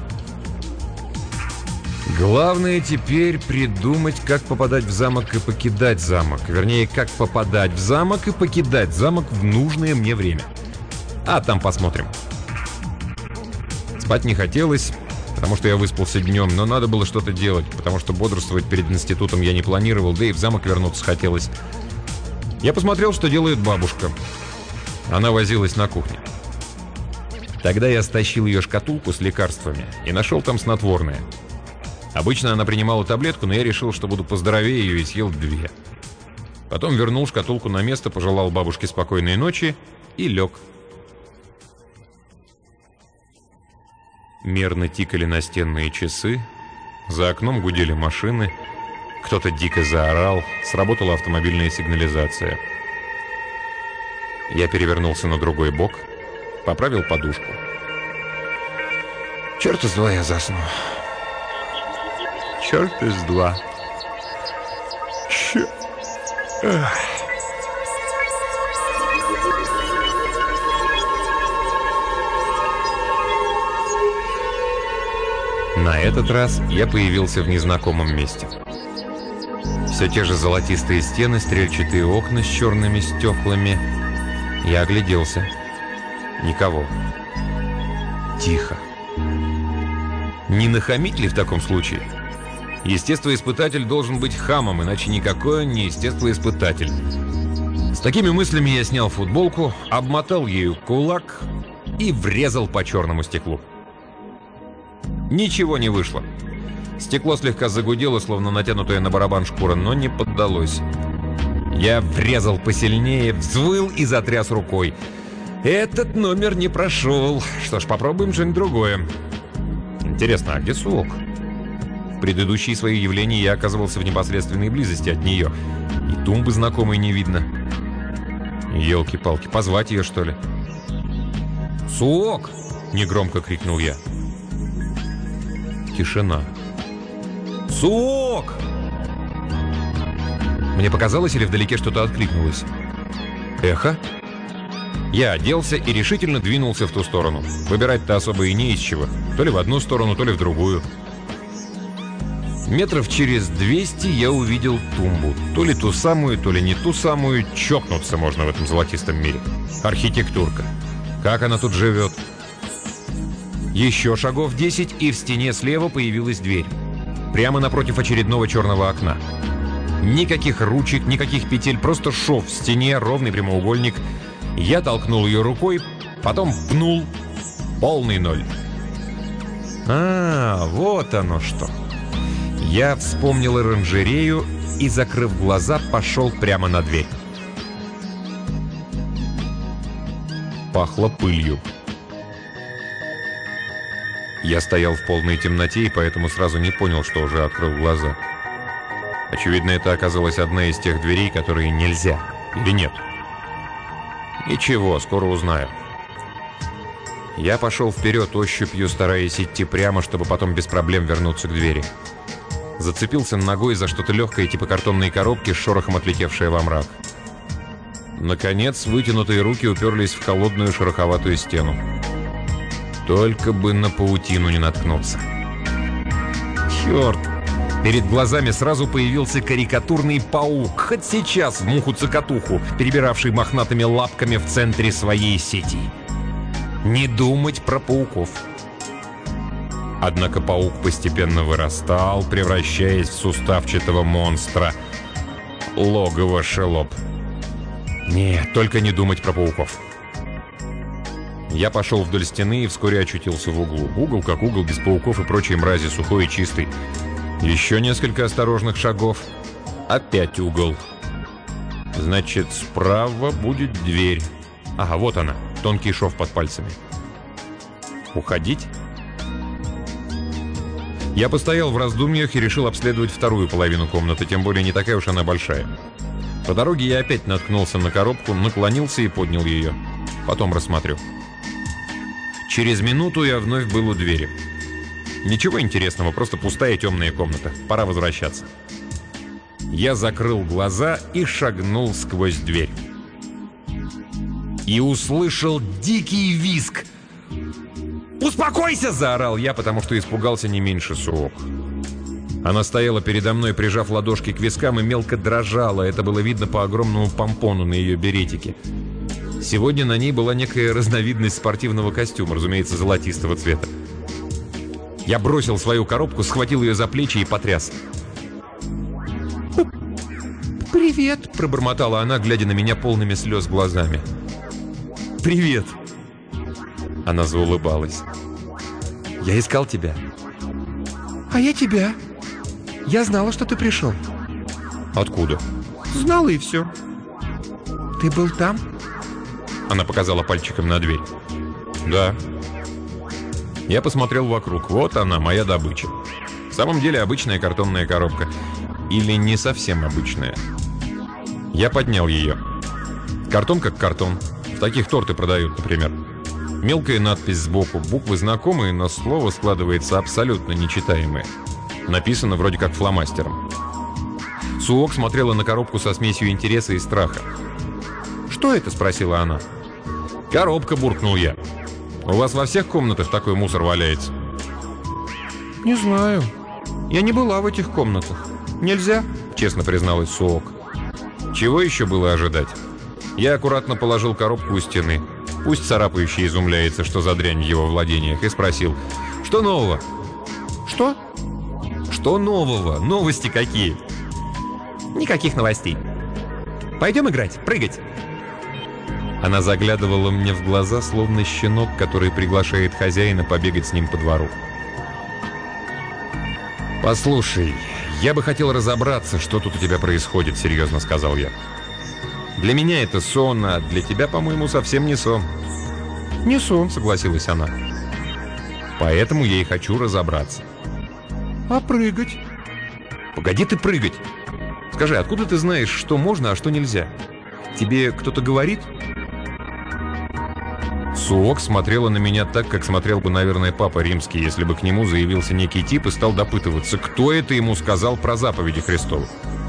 Главное теперь придумать, как попадать в замок и покидать замок. Вернее, как попадать в замок и покидать замок в нужное мне время. А там посмотрим. Спать не хотелось, потому что я выспался днем, но надо было что-то делать, потому что бодрствовать перед институтом я не планировал, да и в замок вернуться хотелось. Я посмотрел, что делает бабушка. Она возилась на кухне. Тогда я стащил ее шкатулку с лекарствами и нашел там снотворное. Обычно она принимала таблетку, но я решил, что буду поздоровее ее и съел две. Потом вернул шкатулку на место, пожелал бабушке спокойной ночи и лег. Мерно тикали настенные часы, за окном гудели машины, кто-то дико заорал, сработала автомобильная сигнализация. Я перевернулся на другой бок, поправил подушку. Черт из два я засну. Черт из два. Черт. Эх. На этот раз я появился в незнакомом месте. Все те же золотистые стены, стрельчатые окна с черными стеклами. Я огляделся. Никого. Тихо. Не нахамить ли в таком случае? Естествоиспытатель должен быть хамом, иначе никакой он не естествоиспытатель. С такими мыслями я снял футболку, обмотал ею кулак и врезал по черному стеклу. Ничего не вышло. Стекло слегка загудело, словно натянутая на барабан шкура, но не поддалось. Я врезал посильнее, взвыл и затряс рукой. Этот номер не прошел. Что ж, попробуем что-нибудь другое. Интересно, а где Суок? В предыдущие свои явления я оказывался в непосредственной близости от нее. И тумбы знакомой не видно. Елки-палки, позвать ее, что ли? «Суок!» — негромко крикнул я. Тишина. «Суок!» Мне показалось, или вдалеке что-то откликнулось? Эхо? Я оделся и решительно двинулся в ту сторону. Выбирать-то особо и не из чего. То ли в одну сторону, то ли в другую. Метров через двести я увидел тумбу. То ли ту самую, то ли не ту самую. Чокнуться можно в этом золотистом мире. Архитектурка. Как она тут живет? Еще шагов десять, и в стене слева появилась дверь. Прямо напротив очередного черного окна. Никаких ручек, никаких петель, просто шов в стене, ровный прямоугольник. Я толкнул ее рукой, потом пнул. Полный ноль. А, вот оно что. Я вспомнил оранжерею и, закрыв глаза, пошел прямо на дверь. Пахло пылью. Я стоял в полной темноте и поэтому сразу не понял, что уже открыл глаза. Очевидно, это оказалась одна из тех дверей, которые нельзя. Или нет? Ничего, скоро узнаю. Я пошел вперед ощупью, стараясь идти прямо, чтобы потом без проблем вернуться к двери. Зацепился ногой за что-то легкое, типа картонной коробки, с шорохом отлетевшее во мрак. Наконец, вытянутые руки уперлись в холодную шероховатую стену. Только бы на паутину не наткнуться. Черт! Перед глазами сразу появился карикатурный паук, хоть сейчас в муху-цокотуху, перебиравший мохнатыми лапками в центре своей сети. Не думать про пауков. Однако паук постепенно вырастал, превращаясь в суставчатого монстра. Логово шелоп. Нет, только не думать про пауков. Я пошел вдоль стены и вскоре очутился в углу. Угол как угол, без пауков и прочей мрази, сухой и чистый. Еще несколько осторожных шагов. Опять угол. Значит, справа будет дверь. Ага, вот она, тонкий шов под пальцами. Уходить? Я постоял в раздумьях и решил обследовать вторую половину комнаты, тем более не такая уж она большая. По дороге я опять наткнулся на коробку, наклонился и поднял ее. Потом рассмотрю. Через минуту я вновь был у двери. Ничего интересного, просто пустая темная комната. Пора возвращаться. Я закрыл глаза и шагнул сквозь дверь. И услышал дикий визг. «Успокойся!» – заорал я, потому что испугался не меньше Суок. Она стояла передо мной, прижав ладошки к вискам, и мелко дрожала. Это было видно по огромному помпону на ее беретике. Сегодня на ней была некая разновидность спортивного костюма, разумеется, золотистого цвета. Я бросил свою коробку, схватил ее за плечи и потряс. «Привет!» – пробормотала она, глядя на меня полными слез глазами. «Привет!» Она заулыбалась. «Я искал тебя». «А я тебя. Я знала, что ты пришел». «Откуда?» «Знала, и все». «Ты был там?» Она показала пальчиком на дверь. «Да». Я посмотрел вокруг. Вот она, моя добыча. В самом деле обычная картонная коробка. Или не совсем обычная. Я поднял ее. Картон как картон. В таких торты продают, например. Мелкая надпись сбоку. Буквы знакомые, но слово складывается абсолютно нечитаемое. Написано вроде как фломастером. Суок смотрела на коробку со смесью интереса и страха. «Что это?» – спросила она. «Коробка», – буркнул я. «У вас во всех комнатах такой мусор валяется?» «Не знаю. Я не была в этих комнатах. Нельзя», — честно призналась Суок. Чего еще было ожидать? Я аккуратно положил коробку у стены. Пусть царапающий изумляется, что за дрянь в его владениях, и спросил: «Что нового?» «Что?» «Что нового? Новости какие?» «Никаких новостей. Пойдем играть, прыгать». Она заглядывала мне в глаза, словно щенок, который приглашает хозяина побегать с ним по двору. «Послушай, я бы хотел разобраться, что тут у тебя происходит», — серьезно сказал я. «Для меня это сон, а для тебя, по-моему, совсем не сон». «Не сон», — согласилась она. «Поэтому я и хочу разобраться». «А прыгать?» «Погоди ты прыгать. Скажи, откуда ты знаешь, что можно, а что нельзя? Тебе кто-то говорит?» Суок смотрела на меня так, как смотрел бы, наверное, Папа Римский, если бы к нему заявился некий тип и стал допытываться, кто это ему сказал про заповеди Христовы.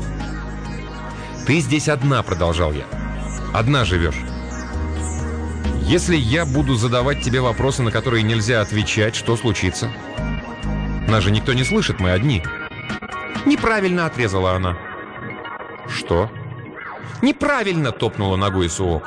«Ты здесь одна», — продолжал я. «Одна живешь. Если я буду задавать тебе вопросы, на которые нельзя отвечать, что случится? Нас же никто не слышит, мы одни». «Неправильно», — отрезала она. «Что?» «Неправильно», — топнула ногой Суок.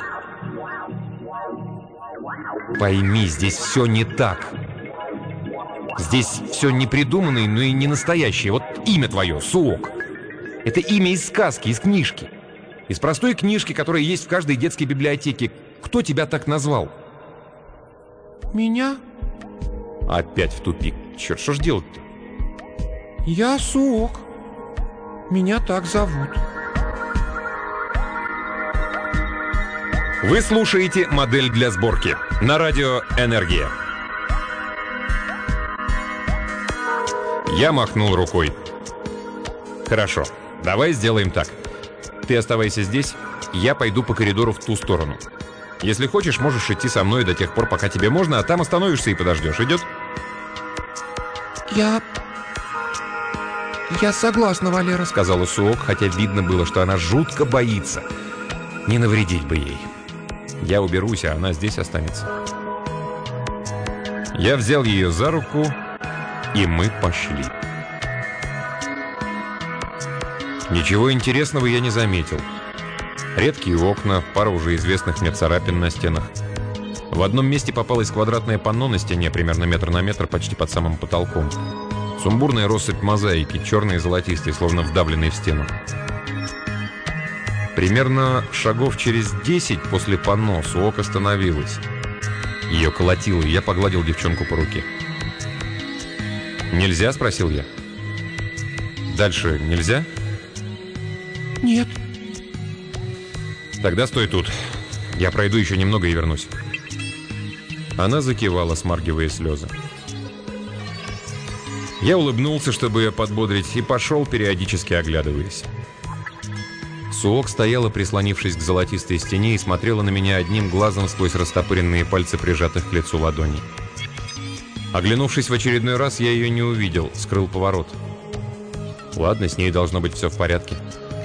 «Пойми, здесь все не так. Здесь все не придуманное, но и не настоящее. Вот имя твое, Суок. Это имя из сказки, из книжки. Из простой книжки, которая есть в каждой детской библиотеке. Кто тебя так назвал?» «Меня?» Опять в тупик. Черт, что ж делать-то? «Я Суок. Меня так зовут». Вы слушаете «Модель для сборки» на радио «Энергия». Я махнул рукой. «Хорошо, давай сделаем так. Ты оставайся здесь, я пойду по коридору в ту сторону. Если хочешь, можешь идти со мной до тех пор, пока тебе можно, а там остановишься и подождешь. Идет?» «Я... я согласна, Валера», — сказала Суок, хотя видно было, что она жутко боится. Не навредить бы ей. Я уберусь, а она здесь останется. Я взял ее за руку, и мы пошли. Ничего интересного я не заметил. Редкие окна, пара уже известных мне царапин на стенах. В одном месте попалось квадратное панно на стене, примерно метр на метр, почти под самым потолком. Сумбурная россыпь мозаики, черные и золотистые, словно вдавленные в стену. Примерно шагов через десять после панно Суок остановилась. Ее колотило, и я погладил девчонку по руке. «Нельзя?» — спросил я. «Дальше нельзя?» «Нет». «Тогда стой тут. Я пройду еще немного и вернусь». Она закивала, смаргивая слезы. Я улыбнулся, чтобы ее подбодрить, и пошел, периодически оглядываясь. Суок стояла, прислонившись к золотистой стене, и смотрела на меня одним глазом сквозь растопыренные пальцы, прижатых к лицу ладоней. Оглянувшись в очередной раз, я ее не увидел, скрыл поворот. Ладно, с ней должно быть все в порядке.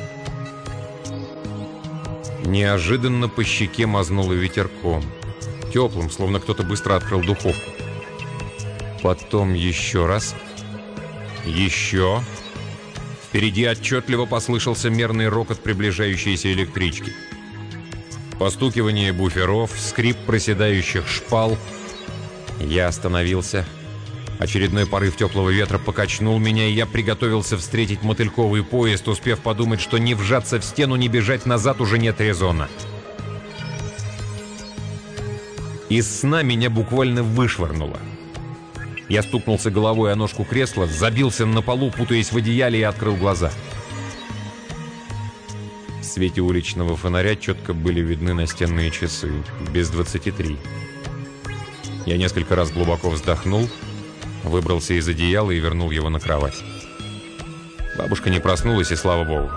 Неожиданно по щеке мазнуло ветерком. Теплым, словно кто-то быстро открыл духовку. Потом еще раз. Еще. Впереди отчетливо послышался мерный рокот приближающейся электрички. Постукивание буферов, скрип проседающих шпал. Я остановился. Очередной порыв теплого ветра покачнул меня, и я приготовился встретить мотыльковый поезд, успев подумать, что не вжаться в стену, не бежать назад уже нет резона. Из сна меня буквально вышвырнуло. Я стукнулся головой о ножку кресла, забился на полу, путаясь в одеяле, и открыл глаза. В свете уличного фонаря четко были видны настенные часы. Без двадцати три. Я несколько раз глубоко вздохнул, выбрался из одеяла и вернул его на кровать. Бабушка не проснулась, и слава богу.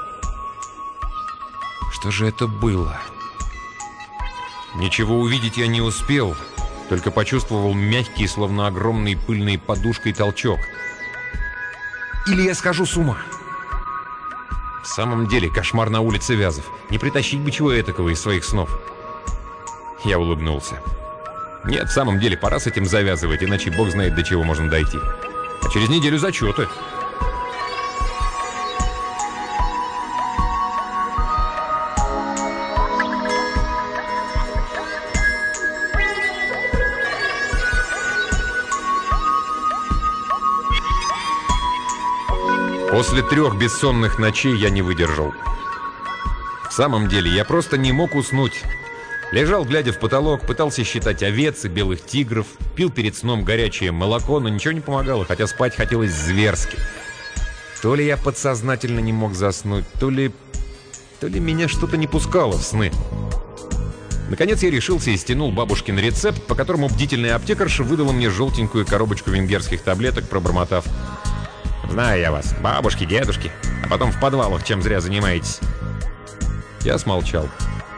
Что же это было? Ничего увидеть я не успел, только почувствовал мягкий, словно огромной пыльной подушкой, толчок. Или я схожу с ума? В самом деле, кошмар на улице Вязов. Не притащить бы чего этакого из своих снов. Я улыбнулся. Нет, в самом деле, пора с этим завязывать, иначе бог знает, до чего можно дойти. А через неделю зачеты. После трех бессонных ночей я не выдержал. В самом деле, я просто не мог уснуть. Лежал, глядя в потолок, пытался считать овец и белых тигров, пил перед сном горячее молоко, но ничего не помогало, хотя спать хотелось зверски. То ли я подсознательно не мог заснуть, то ли... то ли меня что-то не пускало в сны. Наконец я решился и стянул бабушкин рецепт, по которому бдительная аптекарша выдала мне желтенькую коробочку венгерских таблеток, пробормотав: «Знаю я вас, бабушки, дедушки, а потом в подвалах чем зря занимаетесь». Я смолчал.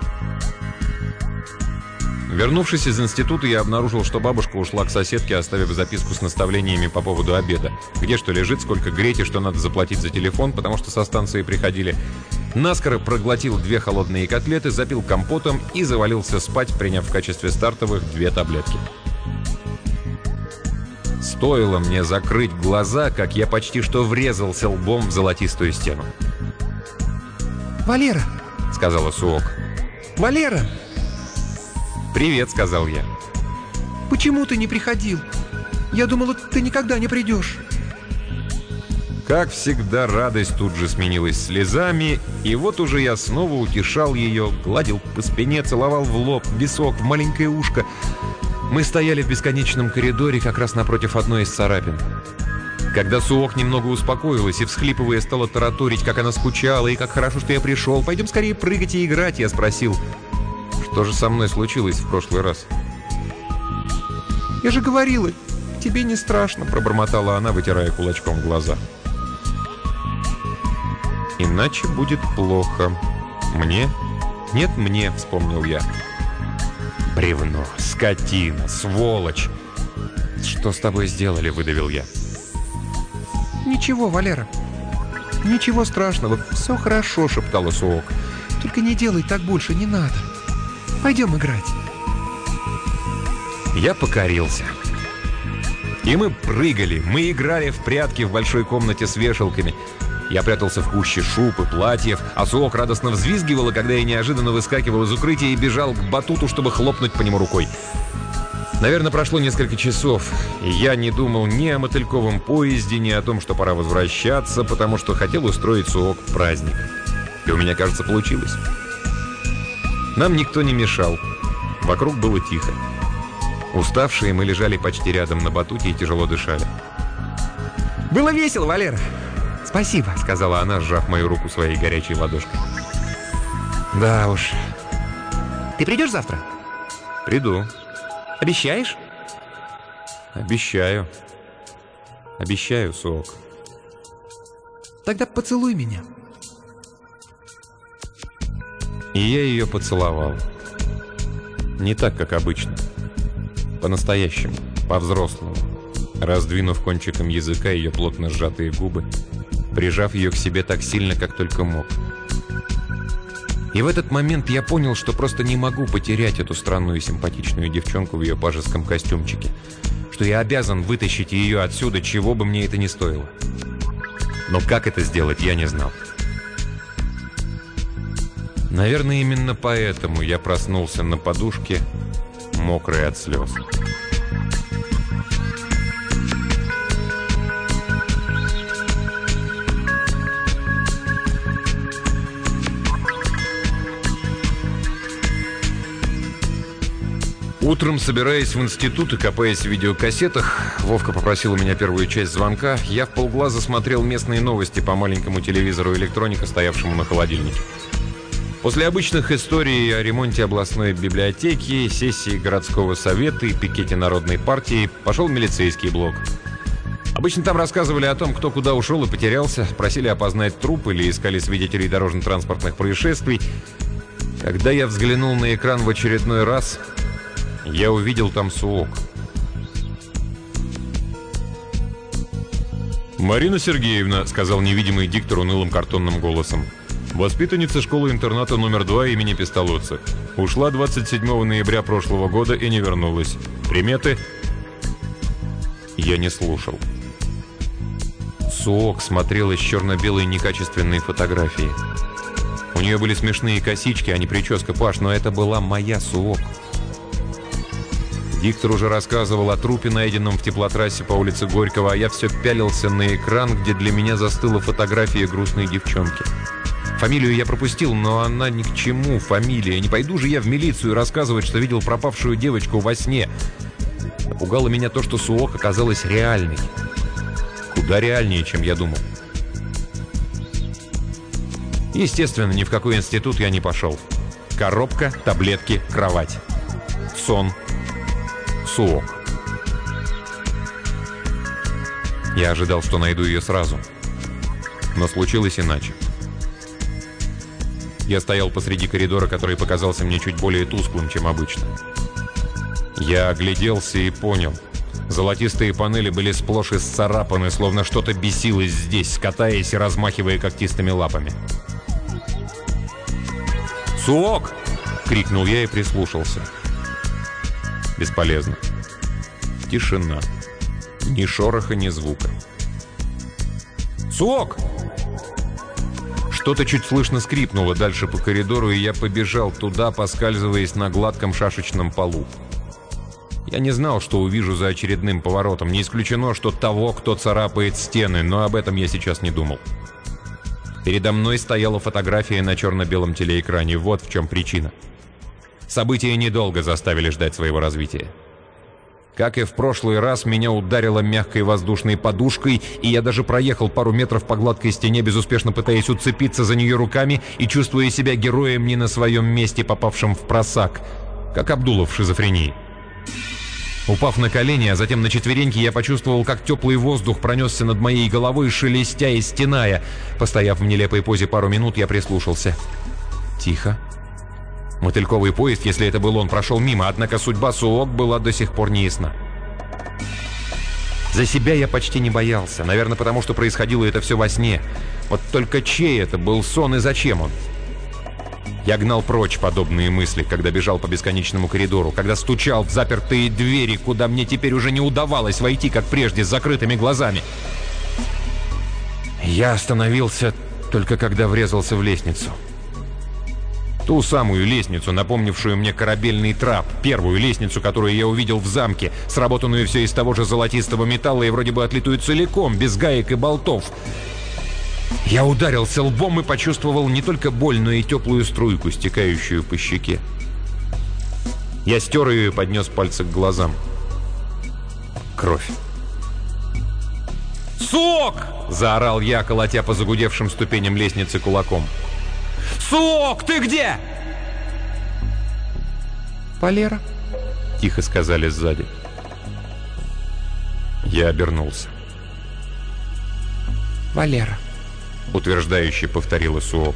Вернувшись из института, я обнаружил, что бабушка ушла к соседке, оставив записку с наставлениями по поводу обеда. Где что лежит, сколько греть и что надо заплатить за телефон, потому что со станции приходили. Наскоро проглотил две холодные котлеты, запил компотом и завалился спать, приняв в качестве стартовых две таблетки. Стоило мне закрыть глаза, как я почти что врезался лбом в золотистую стену. «Валера!» — сказала Суок. «Валера!» «Привет», — сказал я. «Почему ты не приходил? Я думала, ты никогда не придешь». Как всегда, радость тут же сменилась слезами, и вот уже я снова утешал ее, гладил по спине, целовал в лоб, в висок, в маленькое ушко. Мы стояли в бесконечном коридоре, как раз напротив одной из царапин. Когда Суок немного успокоилась и, всхлипывая, стала тараторить, как она скучала и как хорошо, что я пришел, «Пойдем скорее прыгать и играть», я спросил: «Что же со мной случилось в прошлый раз?» «Я же говорила, тебе не страшно», — пробормотала она, вытирая кулачком глаза. «Иначе будет плохо. Мне? Нет, мне», — вспомнил я. «Бревно, скотина, сволочь!» «Что с тобой сделали?» — выдавил я. «Ничего, Валера. Ничего страшного. Все хорошо», — шептала Суок. «Только не делай так больше, не надо. Пойдем играть». Я покорился. И мы прыгали, мы играли в прятки в большой комнате с вешалками. Я прятался в куще шуб и платьев, а Суок радостно взвизгивала, когда я неожиданно выскакивал из укрытия и бежал к батуту, чтобы хлопнуть по нему рукой. Наверное, прошло несколько часов, и я не думал ни о мотыльковом поезде, ни о том, что пора возвращаться, потому что хотел устроить Суок праздник. И у меня, кажется, получилось. Нам никто не мешал. Вокруг было тихо. Уставшие, мы лежали почти рядом на батуте и тяжело дышали. «Было весело, Валера!» «Спасибо», — сказала она, сжав мою руку своей горячей ладошкой. «Да уж. Ты придешь завтра?» «Приду». «Обещаешь?» «Обещаю. Обещаю, Суок». «Тогда поцелуй меня». И я ее поцеловал. Не так, как обычно. По-настоящему, по-взрослому. Раздвинув кончиком языка ее плотно сжатые губы, прижав ее к себе так сильно, как только мог. И в этот момент я понял, что просто не могу потерять эту странную и симпатичную девчонку в ее пажеском костюмчике, что я обязан вытащить ее отсюда, чего бы мне это ни стоило. Но как это сделать, я не знал. Наверное, именно поэтому я проснулся на подушке, мокрый от слез. Утром, собираясь в институт и копаясь в видеокассетах, Вовка попросил у меня первую часть звонка, я в полглаза смотрел местные новости по маленькому телевизору электроника, стоявшему на холодильнике. После обычных историй о ремонте областной библиотеки, сессии городского совета и пикете Народной партии пошел милицейский блок. Обычно там рассказывали о том, кто куда ушел и потерялся, просили опознать труп или искали свидетелей дорожно-транспортных происшествий. Когда я взглянул на экран в очередной раз, я увидел там Суок. «Марина Сергеевна», — сказал невидимый диктор унылым картонным голосом, «воспитанница школы-интерната номер два имени Пестолоцци. Ушла двадцать седьмого ноября прошлого года и не вернулась. Приметы?» Я не слушал. Суок смотрела с черно-белой некачественной фотографии. У нее были смешные косички, а не прическа, Паш, но это была моя Суок. Диктор уже рассказывал о трупе, найденном в теплотрассе по улице Горького, а я все пялился на экран, где для меня застыла фотография грустной девчонки. Фамилию я пропустил, но она ни к чему, фамилия. Не пойду же я в милицию рассказывать, что видел пропавшую девочку во сне. Напугало меня то, что Суок оказалась реальной. Куда реальнее, чем я думал. Естественно, ни в какой институт я не пошел. Коробка, таблетки, кровать. Сон. Суок. Я ожидал, что найду ее сразу. Но случилось иначе. Я стоял посреди коридора, который показался мне чуть более тусклым, чем обычно. Я огляделся и понял. Золотистые панели были сплошь исцарапаны, словно что-то бесилось здесь, катаясь и размахивая когтистыми лапами. «Суок!» — крикнул я и прислушался. Бесполезно. Тишина. Ни шороха, ни звука. «Суок!» Что-то чуть слышно скрипнуло дальше по коридору, и я побежал туда, поскальзываясь на гладком шашечном полу. Я не знал, что увижу за очередным поворотом. Не исключено, что того, кто царапает стены, но об этом я сейчас не думал. Передо мной стояла фотография на черно-белом телеэкране. Вот в чем причина. События недолго заставили ждать своего развития. Как и в прошлый раз, меня ударило мягкой воздушной подушкой, и я даже проехал пару метров по гладкой стене, безуспешно пытаясь уцепиться за нее руками и чувствуя себя героем не на своем месте, попавшим в просак, как Абдулов в шизофрении. Упав на колени, а затем на четвереньки, я почувствовал, как теплый воздух пронесся над моей головой, шелестя и стеная. Постояв в нелепой позе пару минут, я прислушался. Тихо. Мотыльковый поезд, если это был он, прошел мимо, однако судьба Суок была до сих пор неясна. За себя я почти не боялся, наверное, потому что происходило это все во сне. Вот только чей это был сон и зачем он? Я гнал прочь подобные мысли, когда бежал по бесконечному коридору, когда стучал в запертые двери, куда мне теперь уже не удавалось войти, как прежде, с закрытыми глазами. Я остановился только когда врезался в лестницу. Ту самую лестницу, напомнившую мне корабельный трап, первую лестницу, которую я увидел в замке, сработанную все из того же золотистого металла и вроде бы отлитую целиком, без гаек и болтов. Я ударился лбом и почувствовал не только боль, но и теплую струйку, стекающую по щеке. Я стер ее и поднес пальцы к глазам. Кровь. «Сок!» — заорал я, колотя по загудевшим ступеням лестницы кулаком. «Сок, ты где?» «Валера», — тихо сказали сзади. Я обернулся. «Валера», — утверждающе повторила Суок.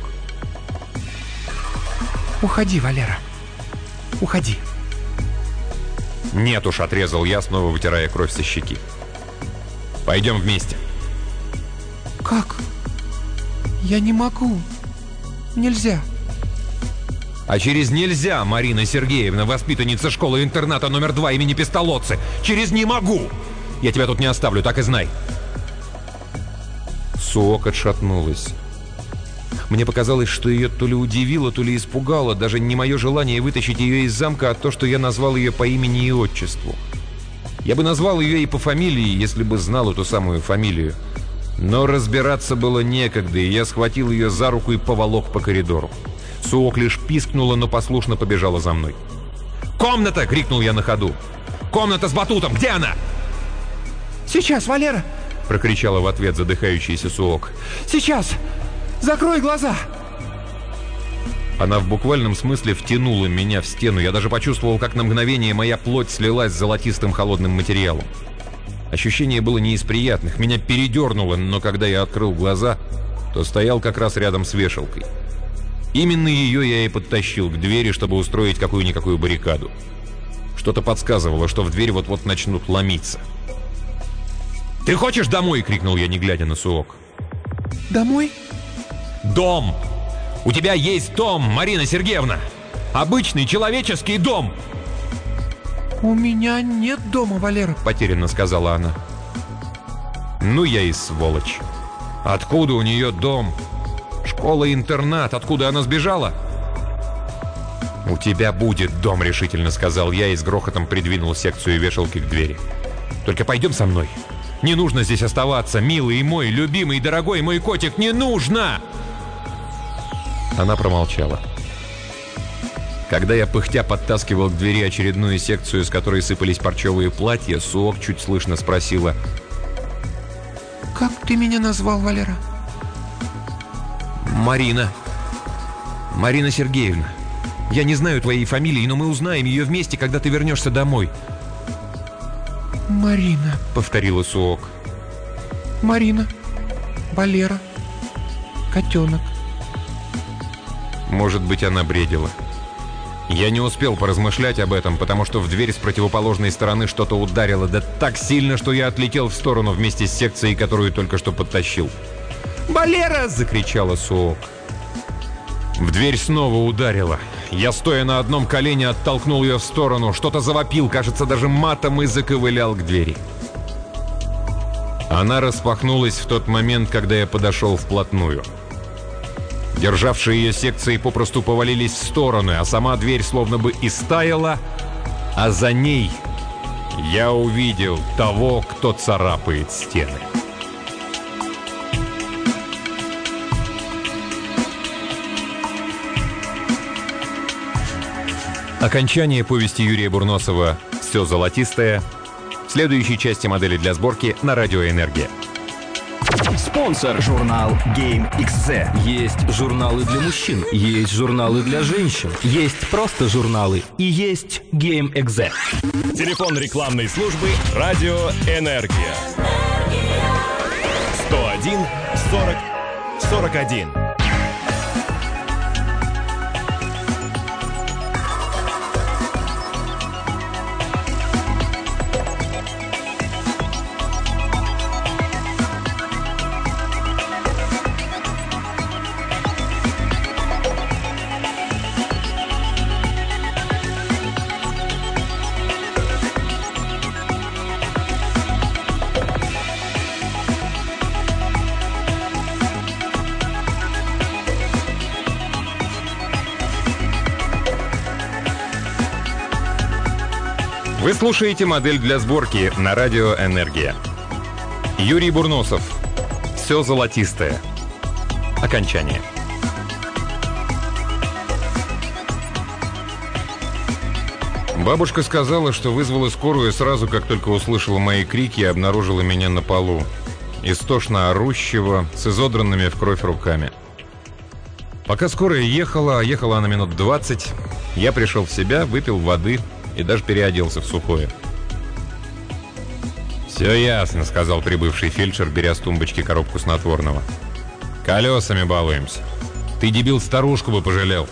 «Уходи, Валера, уходи». «Нет уж», — отрезал я, снова вытирая кровь со щеки. «Пойдем вместе». «Как? Я не могу. Нельзя». «А через нельзя, Марина Сергеевна, воспитанница школы-интерната номер два имени Пестолоцци. Через не могу. Я тебя тут не оставлю, так и знай». Суок отшатнулась. Мне показалось, что ее то ли удивило, то ли испугало даже не мое желание вытащить ее из замка, а то, что я назвал ее по имени и отчеству. Я бы назвал ее и по фамилии, если бы знал эту самую фамилию. Но разбираться было некогда, и я схватил ее за руку и поволок по коридору. Суок лишь пискнула, но послушно побежала за мной. «Комната!» — крикнул я на ходу. «Комната с батутом! Где она?» «Сейчас, Валера!» — прокричала в ответ задыхающийся Суок. «Сейчас! Закрой глаза!» Она в буквальном смысле втянула меня в стену. Я даже почувствовал, как на мгновение моя плоть слилась с золотистым холодным материалом. Ощущение было не из приятных. Меня передернуло, но когда я открыл глаза, то стоял как раз рядом с вешалкой. Именно ее я и подтащил к двери, чтобы устроить какую-никакую баррикаду. Что-то подсказывало, что в дверь вот-вот начнут ломиться. «Ты хочешь домой?» — крикнул я, не глядя на Суок. «Домой?» «Дом! У тебя есть дом, Марина Сергеевна! Обычный человеческий дом!» «У меня нет дома, Валера», — потерянно сказала она. «Ну я и сволочь! Откуда у нее дом? Школа-интернат, откуда она сбежала?» «У тебя будет дом», — решительно сказал я и с грохотом придвинул секцию вешалки к двери. «Только пойдем со мной. Не нужно здесь оставаться, милый мой, любимый, дорогой мой котик, не нужно!» Она промолчала. Когда я пыхтя подтаскивал к двери очередную секцию, с которой сыпались парчевые платья, Суок чуть слышно спросила: «Как ты меня назвал, Валера?» «Марина. Марина Сергеевна. Я не знаю твоей фамилии, но мы узнаем ее вместе, когда ты вернешься домой». «Марина», — повторила Суок. «Марина. Валера. Котенок». Может быть, она бредила. Я не успел поразмышлять об этом, потому что в дверь с противоположной стороны что-то ударило, да так сильно, что я отлетел в сторону вместе с секцией, которую только что подтащил. «Валера!» — закричала Суок. В дверь снова ударило. Я, стоя на одном колене, оттолкнул ее в сторону. Что-то завопил, кажется, даже матом, и заковылял к двери. Она распахнулась в тот момент, когда я подошел вплотную. Державшие ее секции попросту повалились в стороны, а сама дверь словно бы истаяла, а за ней я увидел того, кто царапает стены. Окончание повести Юрия Бурносова «Все золотистое» в следующей части модели для сборки на Радио Энергия. Спонсор. Журнал Game икс зет. Есть журналы для мужчин, есть журналы для женщин, есть просто журналы и есть Game икс зет. Телефон рекламной службы «Радио Энергия». сто один сорок сорок один. Вы слушаете «Модель для сборки» на радио «Энергия». Юрий Бурносов. «Все золотистое». Окончание. Бабушка сказала, что вызвала скорую сразу, как только услышала мои крики и обнаружила меня на полу, истошно орущего, с изодранными в кровь руками. Пока скорая ехала, а ехала она минут двадцать, я пришел в себя, выпил воды и даже переоделся в сухое. «Все ясно», — сказал прибывший фельдшер, беря с тумбочки коробку снотворного. «Колесами балуемся. Ты, дебил, старушку бы пожалел».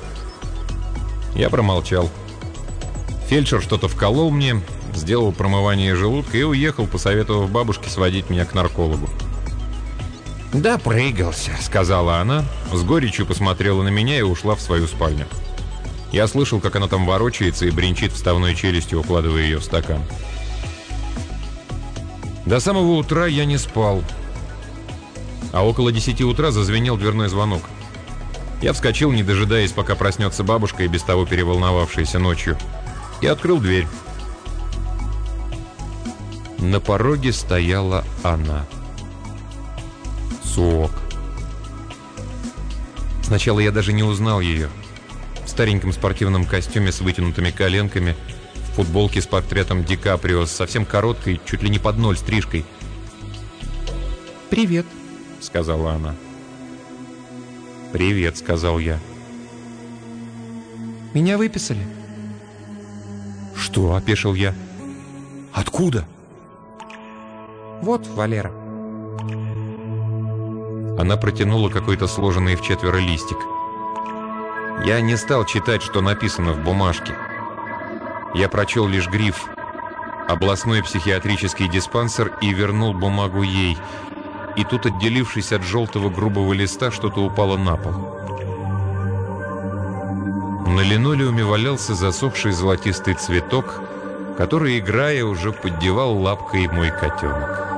Я промолчал. Фельдшер что-то вколол мне, сделал промывание желудка и уехал, посоветовав бабушке сводить меня к наркологу. «Да, прыгался», — сказала она, с горечью посмотрела на меня и ушла в свою спальню. Я слышал, как она там ворочается и бренчит вставной челюстью, укладывая ее в стакан. До самого утра я не спал. А около десяти утра зазвенел дверной звонок. Я вскочил, не дожидаясь, пока проснется бабушка, и без того переволновавшаяся ночью, и открыл дверь. На пороге стояла она. Суок. Сначала я даже не узнал ее. В стареньком спортивном костюме с вытянутыми коленками, в футболке с портретом Ди Каприо, с совсем короткой, чуть ли не под ноль стрижкой. «Привет», — сказала она. «Привет», — сказал я. «Меня выписали». «Что?» — опешил я. «Откуда?» «Вот, Валера». Она протянула какой-то сложенный в четверо листик. Я не стал читать, что написано в бумажке. Я прочел лишь гриф «Областной психиатрический диспансер» и вернул бумагу ей. И тут, отделившись от желтого грубого листа, что-то упало на пол. На линолеуме валялся засохший золотистый цветок, который, играя, уже поддевал лапкой мой котенок.